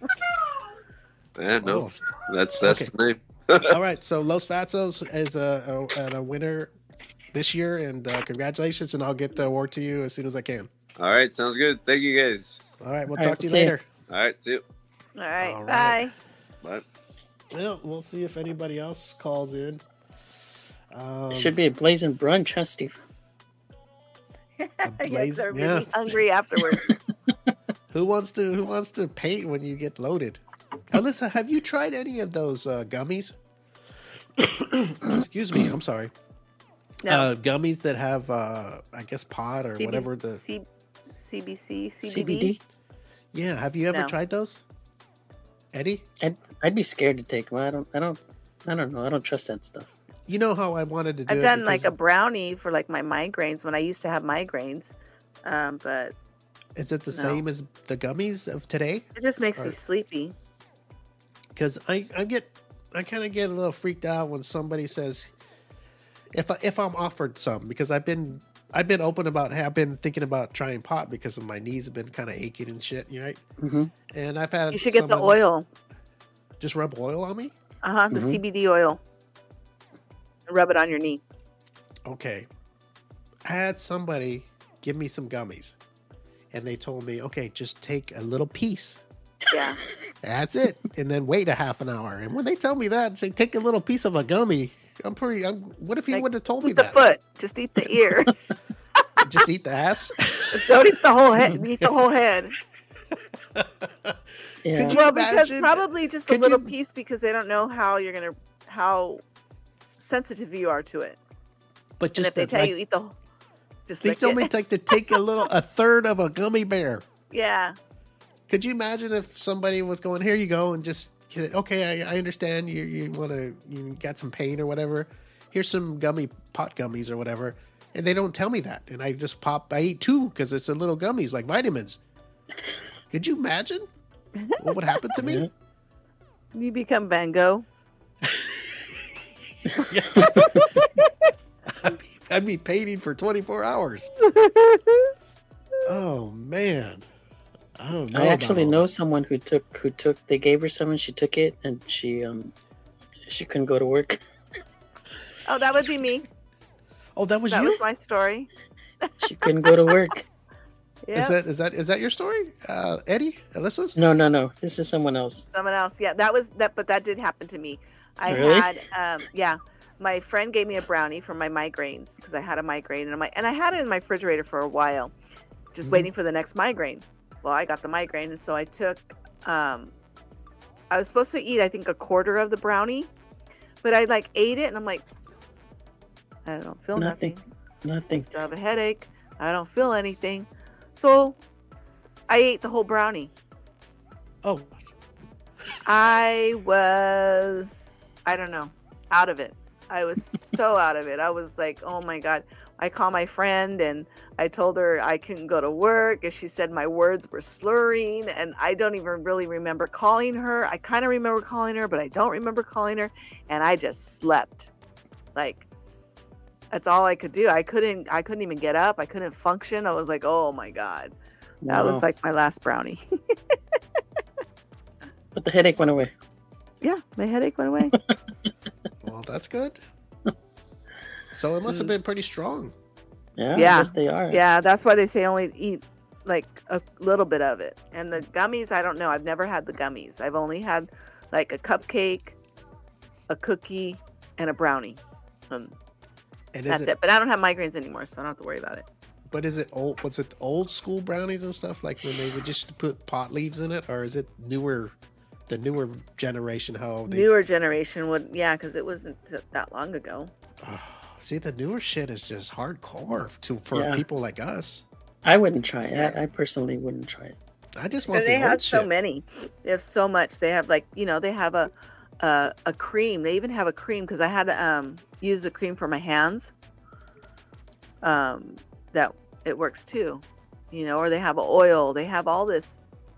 Yeah, no, Oh. that's Okay. the name. All right, so Los Fatsos is a winner this year, and congratulations, and I'll get the award to you as soon as I can. All right, sounds good. Thank you guys. All right, we'll talk to you later. All right, see you. All right, All bye. Bye. Well, we'll see if anybody else calls in. It should be a blazing brunch, huh, Steve? Yes, they're really hungry afterwards. Who wants to paint when you get loaded? Alyssa, have you tried any of those gummies? Excuse me, I'm sorry. No. Gummies that have, I guess, pod or whatever the CBC, CBD. Yeah, have you ever No. tried those, Eddie? I'd be scared to take them. I don't know. I don't trust that stuff. You know how I wanted to do I've it done like because- a brownie for like my migraines when I used to have migraines, but Is it the No. same as the gummies of today? it just makes me Or- sleepy. Because I kind of get a little freaked out when somebody says, if I'm offered some, because I've been open about, hey, I've been thinking about trying pot because of my knees have been kind of aching and shit, right? Mm-hmm. And I've had You should get the someone oil. just rub oil on me. The CBD oil. Rub it on your knee. Okay, I had somebody give me some gummies, and they told me, okay, just take a little piece. Yeah. That's it, and then wait a half an hour. And when they tell me that and say take a little piece of a gummy, what if you Like, would have told me Eat the that? foot. Just eat the ear. Just eat the ass. Don't eat the whole head. Eat the whole head. Yeah. Could you Well, because imagine- probably just a could little you- piece because they don't know how sensitive you are to it. But And just if they tell like, you eat the, just they lick told me it. to take a third of a gummy bear. Yeah. Could you imagine if somebody was going, here you go, and just, okay, I understand you got some pain or whatever. Here's some pot gummies or whatever. And they don't tell me that. And I just I eat two because it's a little gummies like vitamins. Could you imagine what would happen to me? You become Van Gogh. I'd be painting for 24 hours. Oh man. I don't know. I actually about all know that. someone who took. They gave her some and she took it, and she couldn't go to work. Oh, that would be me. Oh, that was That you? was my story. She couldn't go to work. Yeah. Is that your story, Eddie? Alyssa's? No. This is someone else. Someone else. Yeah, that was that. But that did happen to me. I Really? had, my friend gave me a brownie for my migraines because I had a migraine and I had it in my refrigerator for a while, just waiting for the next migraine. Well, I got the migraine, and so I took. I was supposed to eat, I think, a quarter of the brownie, but I like ate it, and I'm like, I don't feel nothing. I still have a headache. I don't feel anything. So I ate the whole brownie. Oh. I was, I don't know, out of it. I was so out of it. I was like, oh my God. I called my friend and I told her I couldn't go to work. And she said my words were slurring. And I don't even really remember calling her. I kind of remember calling her, but I don't remember calling her. And I just slept. Like, that's all I could do. I couldn't even get up. I couldn't function. I was like, oh my God. That was Wow. like my last brownie. But the headache went away. Yeah, my headache went away. Well, that's good. So it must have been pretty strong. Yeah, Yeah. I guess they are. Yeah, that's why they say only eat like a little bit of it. And the gummies, I don't know. I've never had the gummies. I've only had like a cupcake, a cookie, and a brownie. And That's it. But I don't have migraines anymore, so I don't have to worry about it. But is it old? Was it old school brownies and stuff like when they would just put pot leaves in it, or is it newer? The newer generation, how they Newer generation would, yeah, because it wasn't that long ago. see the newer shit is just hardcore for Yeah. people like us. I wouldn't try it. I personally wouldn't try it. I just want And the they have old so shit. many. They have so much. They have like, they have a cream. They even have a cream because I had to use the cream for my hands. That it works too, or they have an oil. They have all the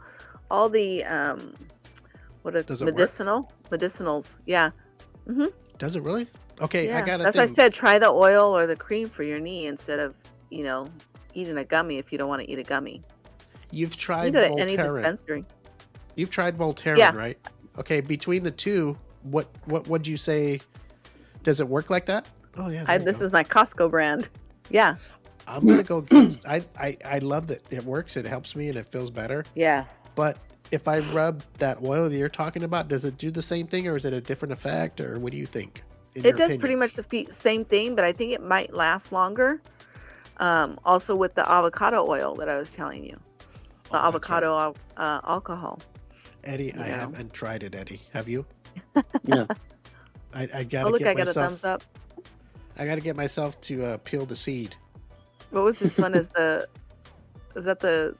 Does it work? medicinals. Yeah. Mm-hmm. Does it really? Okay, Yeah. I got it. That's why I said try the oil or the cream for your knee instead of eating a gummy if you don't want to eat a gummy. You've You tried go to any Voltaren. dispensary. You've tried Voltaren, Yeah. right? Okay, between the two, what would you say? Does it work like that? Oh yeah. This is my Costco brand. Yeah. I'm gonna go. I love that it works. It helps me and it feels better. Yeah. But if I rub that oil that you're talking about, does it do the same thing, or is it a different effect, or what do you think? It does pretty much the same thing, but I think it might last longer. Also with the avocado oil that I was telling you, the avocado alcohol. Eddie, I haven't tried it. Eddie, have you? No. I gotta look, get I got myself, a thumbs up. I gotta get myself to peel the seed. What was this one? Is that the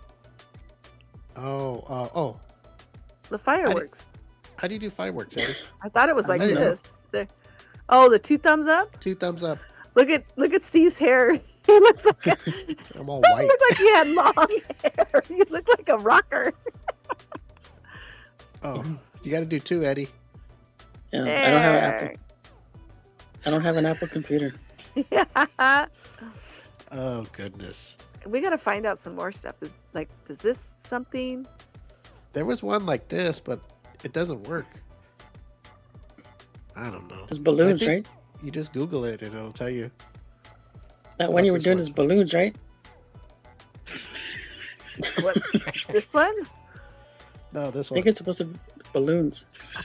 the fireworks? How do you do fireworks, Eddie? I thought it was like this. There. Oh, the 2 thumbs up. 2 thumbs up. Look at Steve's hair. He looks like I'm all white. You look like you had long hair. You look like a rocker. Oh, you got to do 2, Eddie. Yeah, I don't have an Apple. I don't have an Apple computer. Yeah. Oh goodness. We got to find out some more stuff. Is this something? There was one like this, but it doesn't work. I don't know. It's balloons, right? You just Google it and it'll tell you. That one you were doing is balloons, right? What? This one? No, this I one. think it's supposed to be balloons.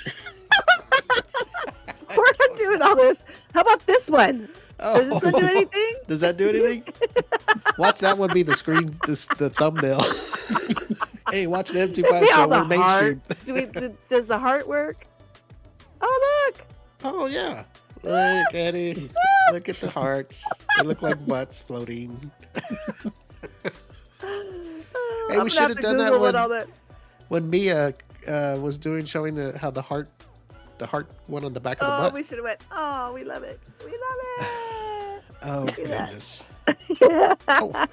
We're not doing all this. How about this one? Does this one do anything? Does that do anything? Watch that one be the screen, the thumbnail. Hey, watch the M25 show on mainstream. Does the heart work? Oh, look. Oh, yeah. Look, Eddie. Look at the hearts. They look like butts floating. Hey, we should have done that when Mia was showing how the heart one on the back of the butt. We should have went, oh, we love it. We love it. Oh, goodness. Yeah. Oh.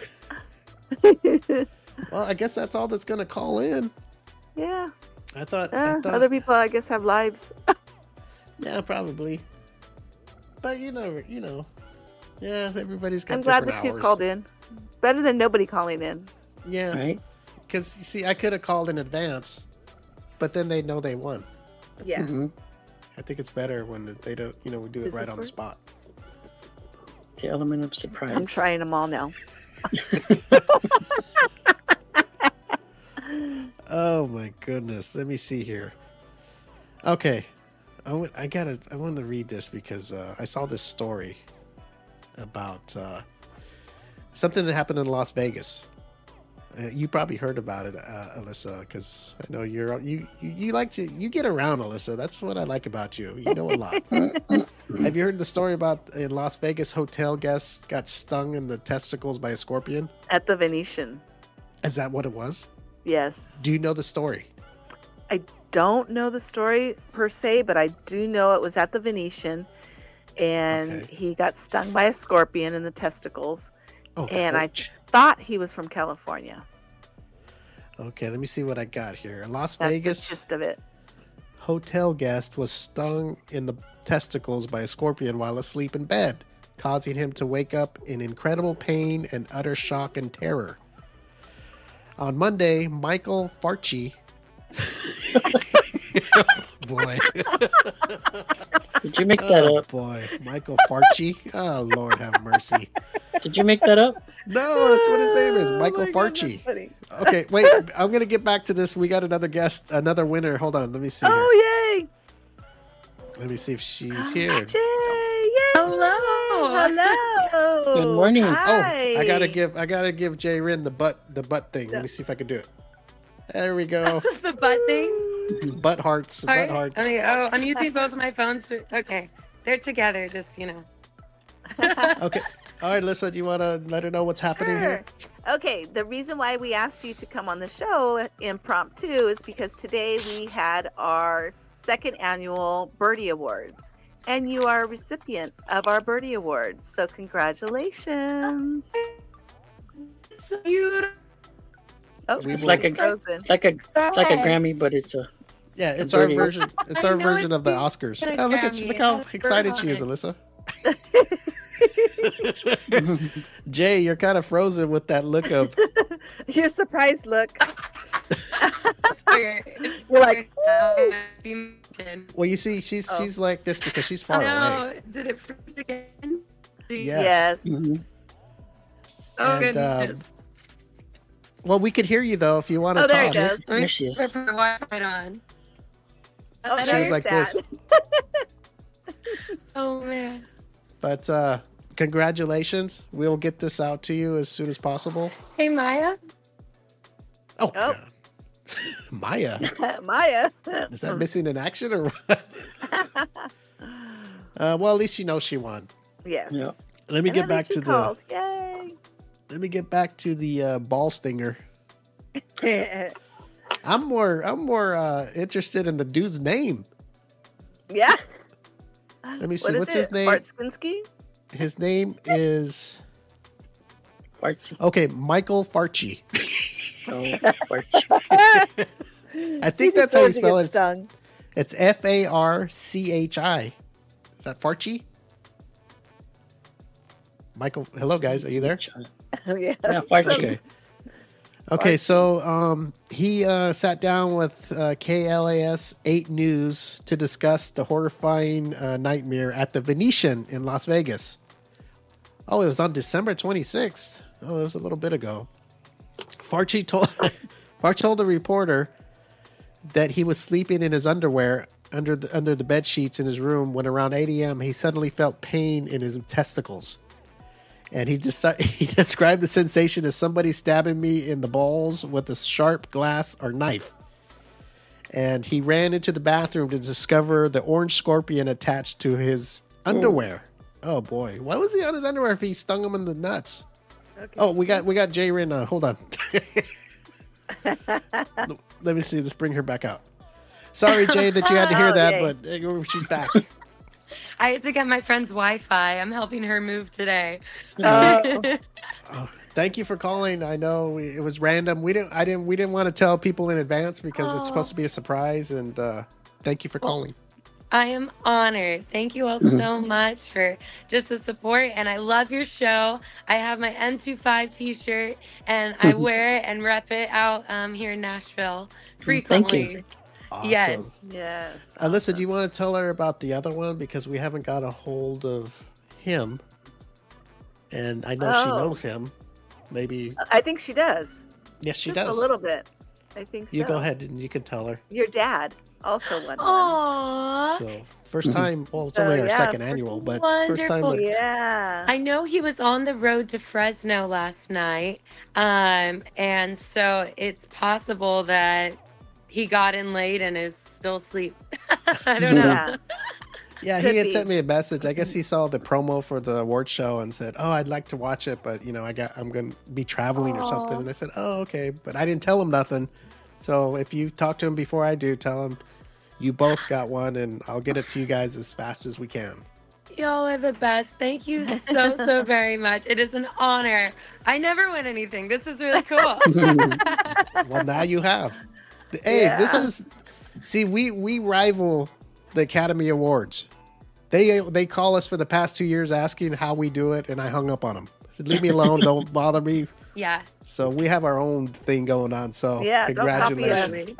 Well, I guess that's all that's going to call in. Yeah. I thought other people, I guess, have lives. Yeah, probably. But you know, yeah, everybody's got. I'm glad different the 2 hours. called in. Better than nobody calling in. Yeah, right. Because you see, I could have called in advance, but then they know they won. Yeah. Mm-hmm. I think it's better when they don't. We do it right on the spot. The element of surprise. I'm trying them all now. Oh my goodness! Let me see here. Okay, I want to read this because I saw this story about something that happened in Las Vegas. You probably heard about it, Alyssa, because I know you like to get around, Alyssa. That's what I like about you. You know a lot. Have you heard the story about in Las Vegas hotel guests got stung in the testicles by a scorpion? At the Venetian. Is that what it was? Yes. Do you know the story? I don't know the story per se, but I do know it was at the Venetian, and he got stung by a scorpion in the testicles. Okay. And I thought he was from California. Okay, let me see what I got here. Las That's Vegas the gist of it. hotel guest was stung in the testicles by a scorpion while asleep in bed, causing him to wake up in incredible pain and utter shock and terror. On Monday, Michael Farchi. Boy. Did you make that up? Boy, Michael Farchi. Oh, Lord have mercy. Did you make that up? No, that's what his name is, Michael Farchi. Okay, wait, I'm going to get back to this. We got another guest, another winner. Hold on, let me see here. Oh, yay! Let me see if she's here. Jay, yay! Hello! Good morning. Hi. Oh, I gotta give Jay Rin the butt thing. Let me see if I can do it. There we go. The butt thing? Butt hearts. Butt hearts. I'm using both of my phones. Okay. They're together, just, Okay. All right, Lisa, do you want to let her know what's happening here? Okay, the reason why we asked you to come on the show impromptu is because today we had our 2nd annual Birdie Awards, and you are a recipient of our Birdie Awards. So congratulations. Oh, It's like a Grammy, but it's a it's our version. It's our version of the Oscars. Oh, look how excited she is, Alyssa. Jay, you're kind of frozen with that look of your surprised look. Okay. You're like, Well, you see, she's like this because she's far away. No, did it freeze again? Yes. yes. Oh, And, goodness. Well, we could hear you though if you want to Oh, there talk. it goes. There she is. Put the Wi-Fi on. Oh, That now was you're like sad. this. Oh, man. But congratulations. We'll get this out to you as soon as possible. Hey, Maya. Oh, Oh. God. Maya. Maya. Is that missing in action or what? Well, at least you know she won. Yes. Yeah. Let me And get at back least to you called. Yay. the ball stinger. I'm more interested in the dude's name. Yeah. Let me see. What is What's it? his name? Bart Skinsky? His name is Fartsy. okay, Michael Farchi. Oh, Fartsy. I think that's how you spell it. Stung. It's Farchi. Is that Farchi? Michael, hello guys, are you there? Yes. Yeah, Fartsy. Okay. Okay, so he sat down with KLAS 8 News to discuss the horrifying nightmare at the Venetian in Las Vegas. Oh, it was on December 26th. Oh, it was a little bit ago. Farchi told the reporter that he was sleeping in his underwear under the bed sheets in his room when around 8 a.m. he suddenly felt pain in his testicles. And he described the sensation as somebody stabbing me in the balls with a sharp glass or knife. And he ran into the bathroom to discover the orange scorpion attached to his underwear. Oh boy, why was he on his underwear if he stung him in the nuts? Okay. Oh, we got Jay Rin on. Hold on. Let me see. Let's bring her back out. Sorry, Jay, that you had to hear Oh, that, yay. but she's back. I had to get my friend's Wi-Fi. I'm helping her move today. Oh, thank you for calling. I know it was random. We didn't want to tell people in advance because it's supposed to be a surprise. And thank you for calling. I am honored. Thank you all so much for just the support. And I love your show. I have my M25 t-shirt and I wear it and rep it out here in Nashville frequently. you. Awesome. Yes. Yes. Alyssa, do you want to tell her about the other one because we haven't got a hold of him, and I know she Oh. knows him. Maybe I think she does. yes, she Just does. a little bit. I think so. You go ahead and you can tell her. Your dad also won one. Aww. So first time. Well, it's only our yeah, second annual, but first time. wonderful. With, Yeah. I know he was on the road to Fresno last night. And so it's possible that he got in late and is still asleep. I don't know. Yeah. yeah, Could he had be. sent me a message. I guess he saw the promo for the award show and said, "Oh, I'd like to watch it, but I'm going to be traveling or something." Aw. And I said, "Oh, okay," but I didn't tell him nothing. So if you talk to him before I do, tell him you both got one, and I'll get it to you guys as fast as we can. Y'all are the best. Thank you so very much. It is an honor. I never win anything. This is really cool. Well, now you have. Hey, Yeah. this is. See, we rival the Academy Awards. They call us for the past 2 years asking how we do it, and I hung up on them. I said, "Leave me alone. Don't bother me." Yeah. So we have our own thing going on. So Yeah, don't copy congratulations.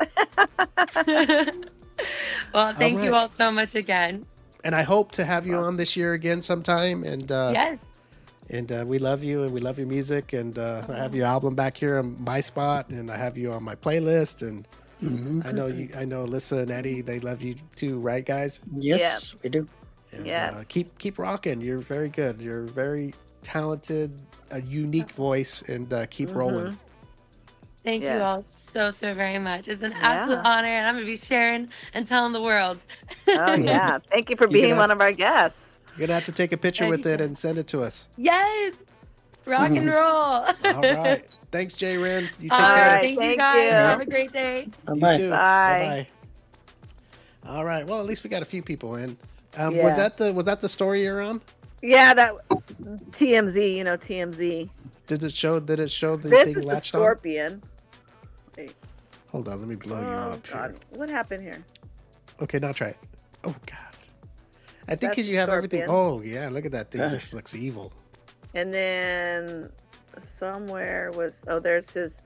Well, thank you right. all so much again. And I hope to have you on this year again sometime. And Yes. and we love you, and we love your music. And I have your album back here on my spot, and I have you on my playlist. And I know Alyssa and Eddie, they love you too, right, guys? Yes, we do. And, Yes. keep rocking. You're very good. You're very talented, a unique voice, and keep rolling. Thank Yes. you all so very much. It's an absolute Yeah. honor, and I'm going to be sharing and telling the world. Oh yeah. Thank you for You're being gonna one have of our guests. You're gonna have to take a picture with it and send it to us. Yes. Rock and roll. All right. Thanks, Jay Rin. You take All care. right. right, Thank you thank guys. you. Have a great day. You Bye. too. Bye. Bye. All right. Well, at least we got a few people in. Yeah. Was that the story you're on? Yeah, that TMZ, TMZ. Did it show the This thing is the latched on? scorpion. Wait. Hold on, let me blow you Oh up God. here. What happened here? Okay, now try it. Oh God. I think That's because you have everything. scorpion. Oh yeah, look at that thing. Just looks evil. And then somewhere was there's his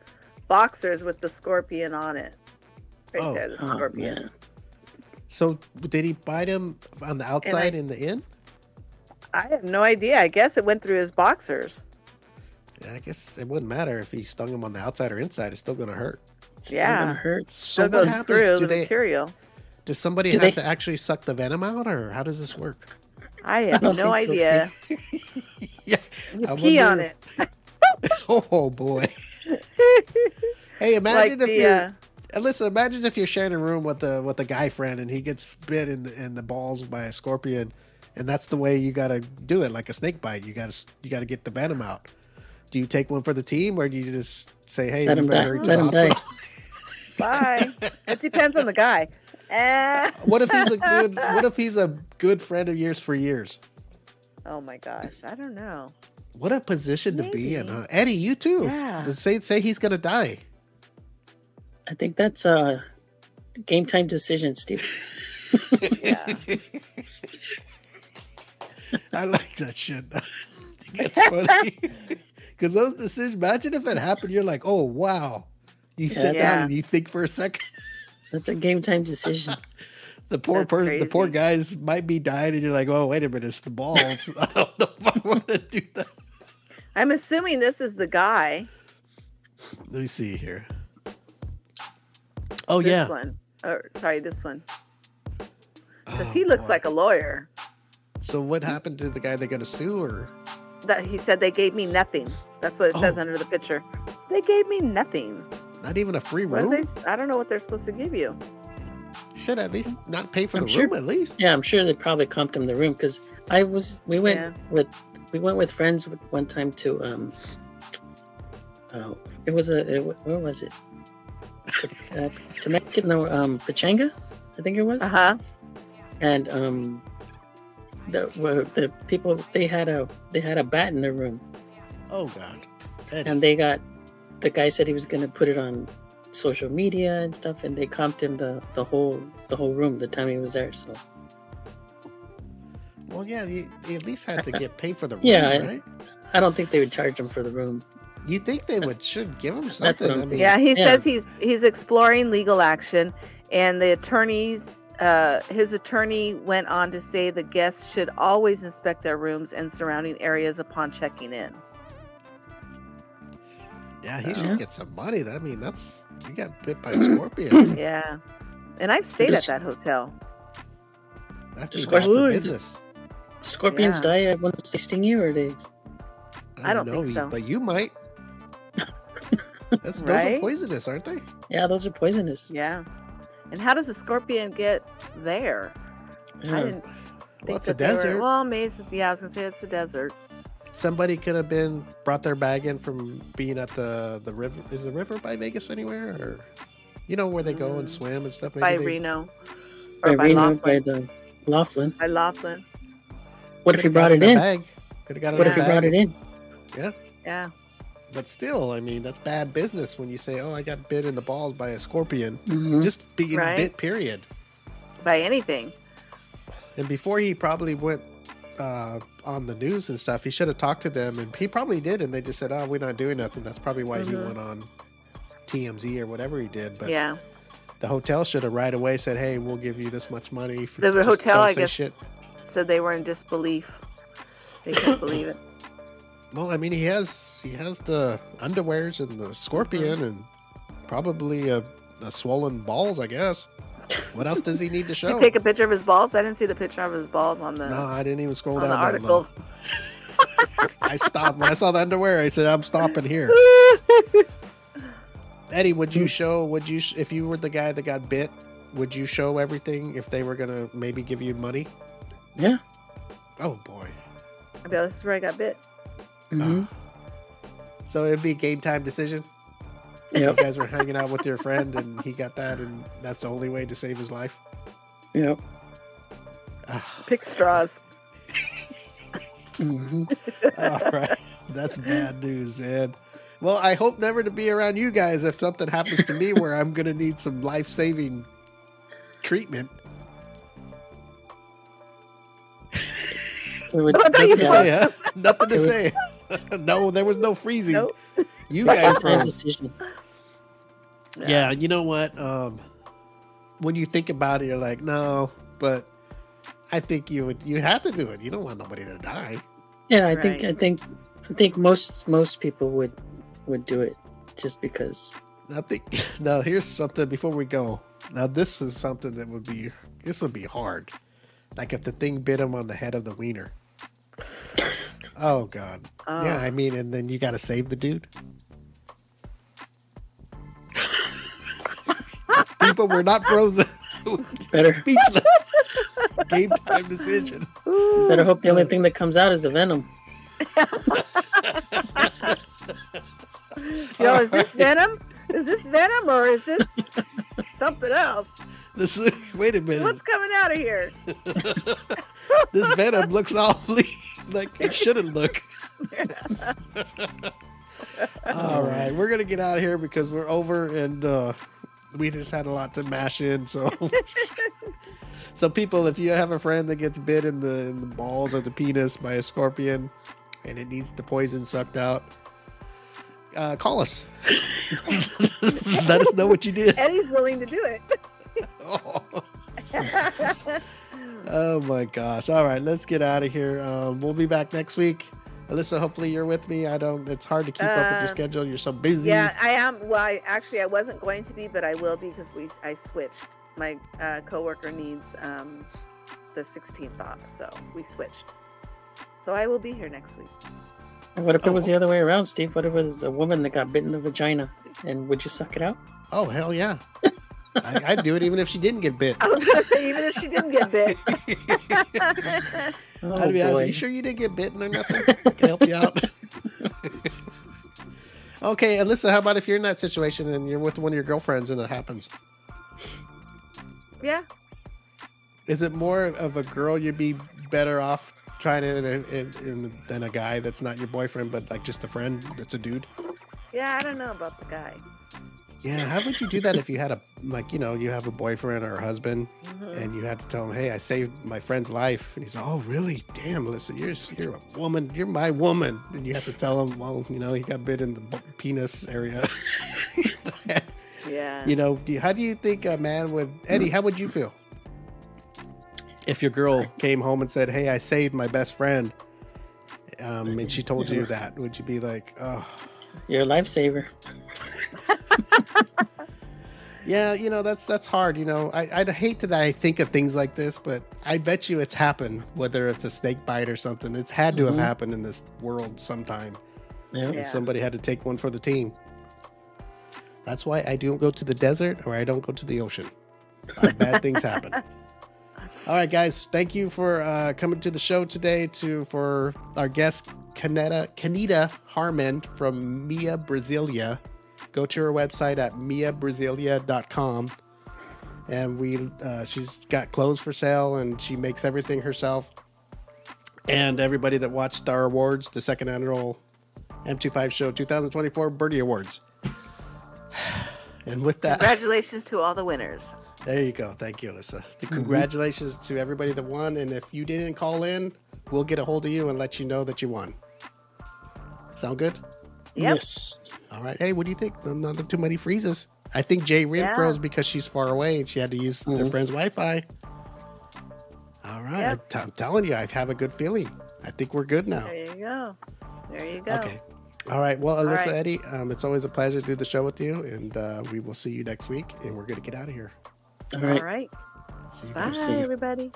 boxers with the scorpion on it. Right Oh. there, the Oh, scorpion. man. So did he bite him on the outside in the inn? I have no idea. I guess it went through his boxers. Yeah, I guess it wouldn't matter if he stung him on the outside or inside. It's still going to hurt. Still Yeah. gonna hurt. So Still goes through the material. Does somebody Do have they- to actually suck the venom out, or how does this work? I have don't no think so, idea. Yeah, You I pee on wonder it. Oh boy! Hey, imagine Like if the, you're Alyssa. Imagine if you're sharing a room with a guy friend and he gets bit in the balls by a scorpion, and that's the way you gotta do it, like a snake bite. You gotta get the venom out. Do you take one for the team, or do you just say, "Hey, Let you him better die. hurry to Let the him die. hospital"? Bye. It depends on the guy. What if he's a good friend of yours for years? Oh my gosh, I don't know. What a position to be in, Maybe. huh? Eddie, you too. Yeah. Say he's gonna die. I think that's a game time decision, Steve. Yeah. I like that shit. It's funny because those decisions. Imagine if it happened. You're like, oh wow. You sit down Yeah. and you think for a second. That's a game time decision. The poor That's person, the poor crazy. guys might be dying, and you're like, oh wait a minute, it's the balls. I don't know if I want to do that. I'm assuming this is the guy. Let me see here. Oh This yeah. one. Or sorry, this one. Because Oh, he looks boy. like a lawyer. So what happened to the guy they're gonna sue, or That he said they gave me nothing. That's what it says Oh. under the picture. They gave me nothing. not even a free What are room? they? I don't know what they're supposed to give you. Should at least not pay for I'm the sure- room at least. Yeah, I'm sure they probably comped him the room because we went Yeah. with friends one time to it was where was it Pachanga, I think it was. Uh huh. And the people they had a bat in their room, Oh god. Eddie. and the guy said he was going to put it on social media and stuff, and they comped him the whole room the time he was there. So Well, yeah, you at least had to get paid for the room, Yeah, right? I don't think they would charge him for the room. You think they should give him what something? I'm I mean, Yeah, he Yeah. says he's exploring legal action, and the attorneys, his attorney went on to say the guests should always inspect their rooms and surrounding areas upon checking in. yeah, he should Yeah. get some money. I mean, that's you got bit by a scorpion. Yeah, and I've stayed at Just- that hotel. That'd Just be bad for go- business. Scorpions Yeah. die at 116 year days. I don't think so. But you might. Those are Right? poisonous, aren't they? Yeah, those are poisonous. Yeah, and how does a scorpion get there? I Yeah. didn't Well, think it's a that they were- desert. well, Maze. Yeah, I was gonna say it's a desert. Somebody could have brought their bag in from being at the river. Is the river by Vegas anywhere, or where they go and swim and stuff? It's by Maybe they- Reno By or by Reno, Laughlin. by the Laughlin. By Laughlin. What if he Could've brought got it a in? Bag. Could have got it. What in if he a brought bag. it in? Yeah, Yeah. but still, I mean, that's bad business when you say, "Oh, I got bit in the balls by a scorpion." Mhm. Just being Right. bit, period. By anything. And before he probably went on the news and stuff, he should have talked to them, and he probably did. And they just said, "Oh, we're not doing nothing." That's probably why he went on TMZ or whatever he did. But Yeah. the hotel should have right away said, "Hey, we'll give you this much money." For The just hotel, don't I say guess- Shit. Said they were in disbelief. They couldn't believe it. Well, I mean, he has the underwears and the scorpion and probably a swollen balls, I guess. What else does he need to show? You take a picture of his balls? I didn't see the picture of his balls on the No, I didn't even scroll on the down that article. low. I stopped when I saw the underwear. I said, "I'm stopping here." Eddie, would you if you were the guy that got bit, would you show everything if they were gonna maybe give you money? Yeah. Oh boy. I bet this is where I got bit. hmm So it'd be a game time decision. Yep. You guys were hanging out with your friend and he got that, and that's the only way to save his life. Yep. Pick straws. hmm All right. That's bad news, man. Well, I hope never to be around you guys if something happens to me where I'm going to need some life-saving treatment. It would- I thought you Nothing to were- say, huh? Nothing to say. No, there was no freezing. Nope. You it's a guys game time froze. decision. Yeah, you know what? When you think about it, you're like, no, but I think you have to do it. You don't want nobody to die. Yeah, I think most people would do it just because. I think now here's something before we go. Now this is something that would be hard. Like if the thing bit him on the head of the wiener. Oh God. Yeah, I mean, and then you got to save the dude. People were not frozen. Better speechless. Game time decision. Better hope the only thing that comes out is the venom. Yo, is this venom? Is this venom or is this something else? Wait a minute. What's coming out of here? This venom looks awfully like it shouldn't look. All right, we're gonna get out of here because we're over and we just had a lot to mash in. So, people, if you have a friend that gets bit in the balls or the penis by a scorpion and it needs the poison sucked out, call us. Let us know what you did. Eddie's willing to do it. Oh my gosh. All right, let's get out of here. We'll be back next week. Alyssa, hopefully you're with me. It's hard to keep up with your schedule. You're so busy. Yeah, I am. Well, I wasn't going to be, but I will be because I switched. My coworker needs the 16th off, so we switched. So I will be here next week. And what if it was the other way around, Steve? What if it was a woman that got bit in the vagina? And would you suck it out? Oh, hell yeah. I'd do it even if she didn't get bit. I was going to say, even if she didn't get bit. I'd be asking, you sure you didn't get bitten or nothing? I can help you out. Okay, Alyssa, how about if you're in that situation and you're with one of your girlfriends and it happens? Yeah. Is it more of a girl you'd be better off trying it than a guy that's not your boyfriend, but like just a friend that's a dude? Yeah, I don't know about the guy. Yeah, how would you do that if you had you have a boyfriend or a husband and you had to tell him, hey, I saved my friend's life. And he's like, oh, really? Damn, Alyssa, you're a woman. You're my woman. And you have to tell him, well, he got bit in the penis area. Yeah. How do you think a man would, Eddie, how would you feel? If your girl came home and said, hey, I saved my best friend, and she told you that, would you be like, oh. You're a lifesaver. Yeah, that's hard. I'd hate that I think of things like this, but I bet you it's happened, whether it's a snake bite or something. It's had to have happened in this world sometime. Yeah. And somebody had to take one for the team. That's why I don't go to the desert or I don't go to the ocean. Bad things happen. All right, guys. Thank you for coming to the show today for our guest, Kanita Harmon from Mia Brasilia. Go to her website at miabrasilia.com. And she's got clothes for sale and she makes everything herself. And everybody that watched our awards, the second annual M25 Show 2024 Birdie Awards. And with that, congratulations to all the winners. There you go. Thank you, Alyssa. Congratulations to everybody that won. And if you didn't call in, we'll get a hold of you and let you know that you won. Sound good? Yep. Yes. All right. Hey, what do you think? Not too many freezes. I think Jay Rin froze because she's far away and she had to use their friend's Wi-Fi. All right. Yep. I'm telling you, I have a good feeling. I think we're good now. There you go. Okay. All right. Well, Alyssa, Eddie, it's always a pleasure to do the show with you. And we will see you next week. And we're going to get out of here. All right. All right. See you Bye, guys. everybody.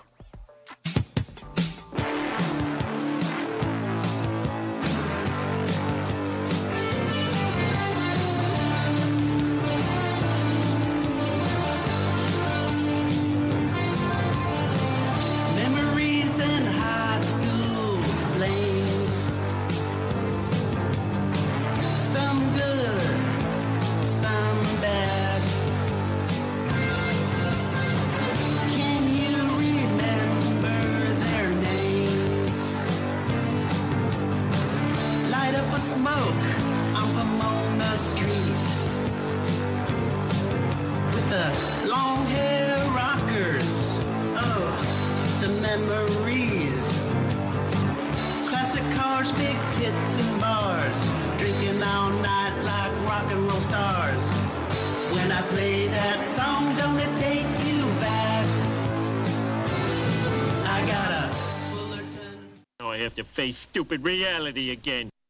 Memories in high school flames. Some good, some bad. Can you remember their names? Light up a smoke on Pomona Street with the long hair rockers. Oh, the memories. Classic cars, big tits and bars. Drinking all night like rock and roll stars. When I have to face stupid reality again.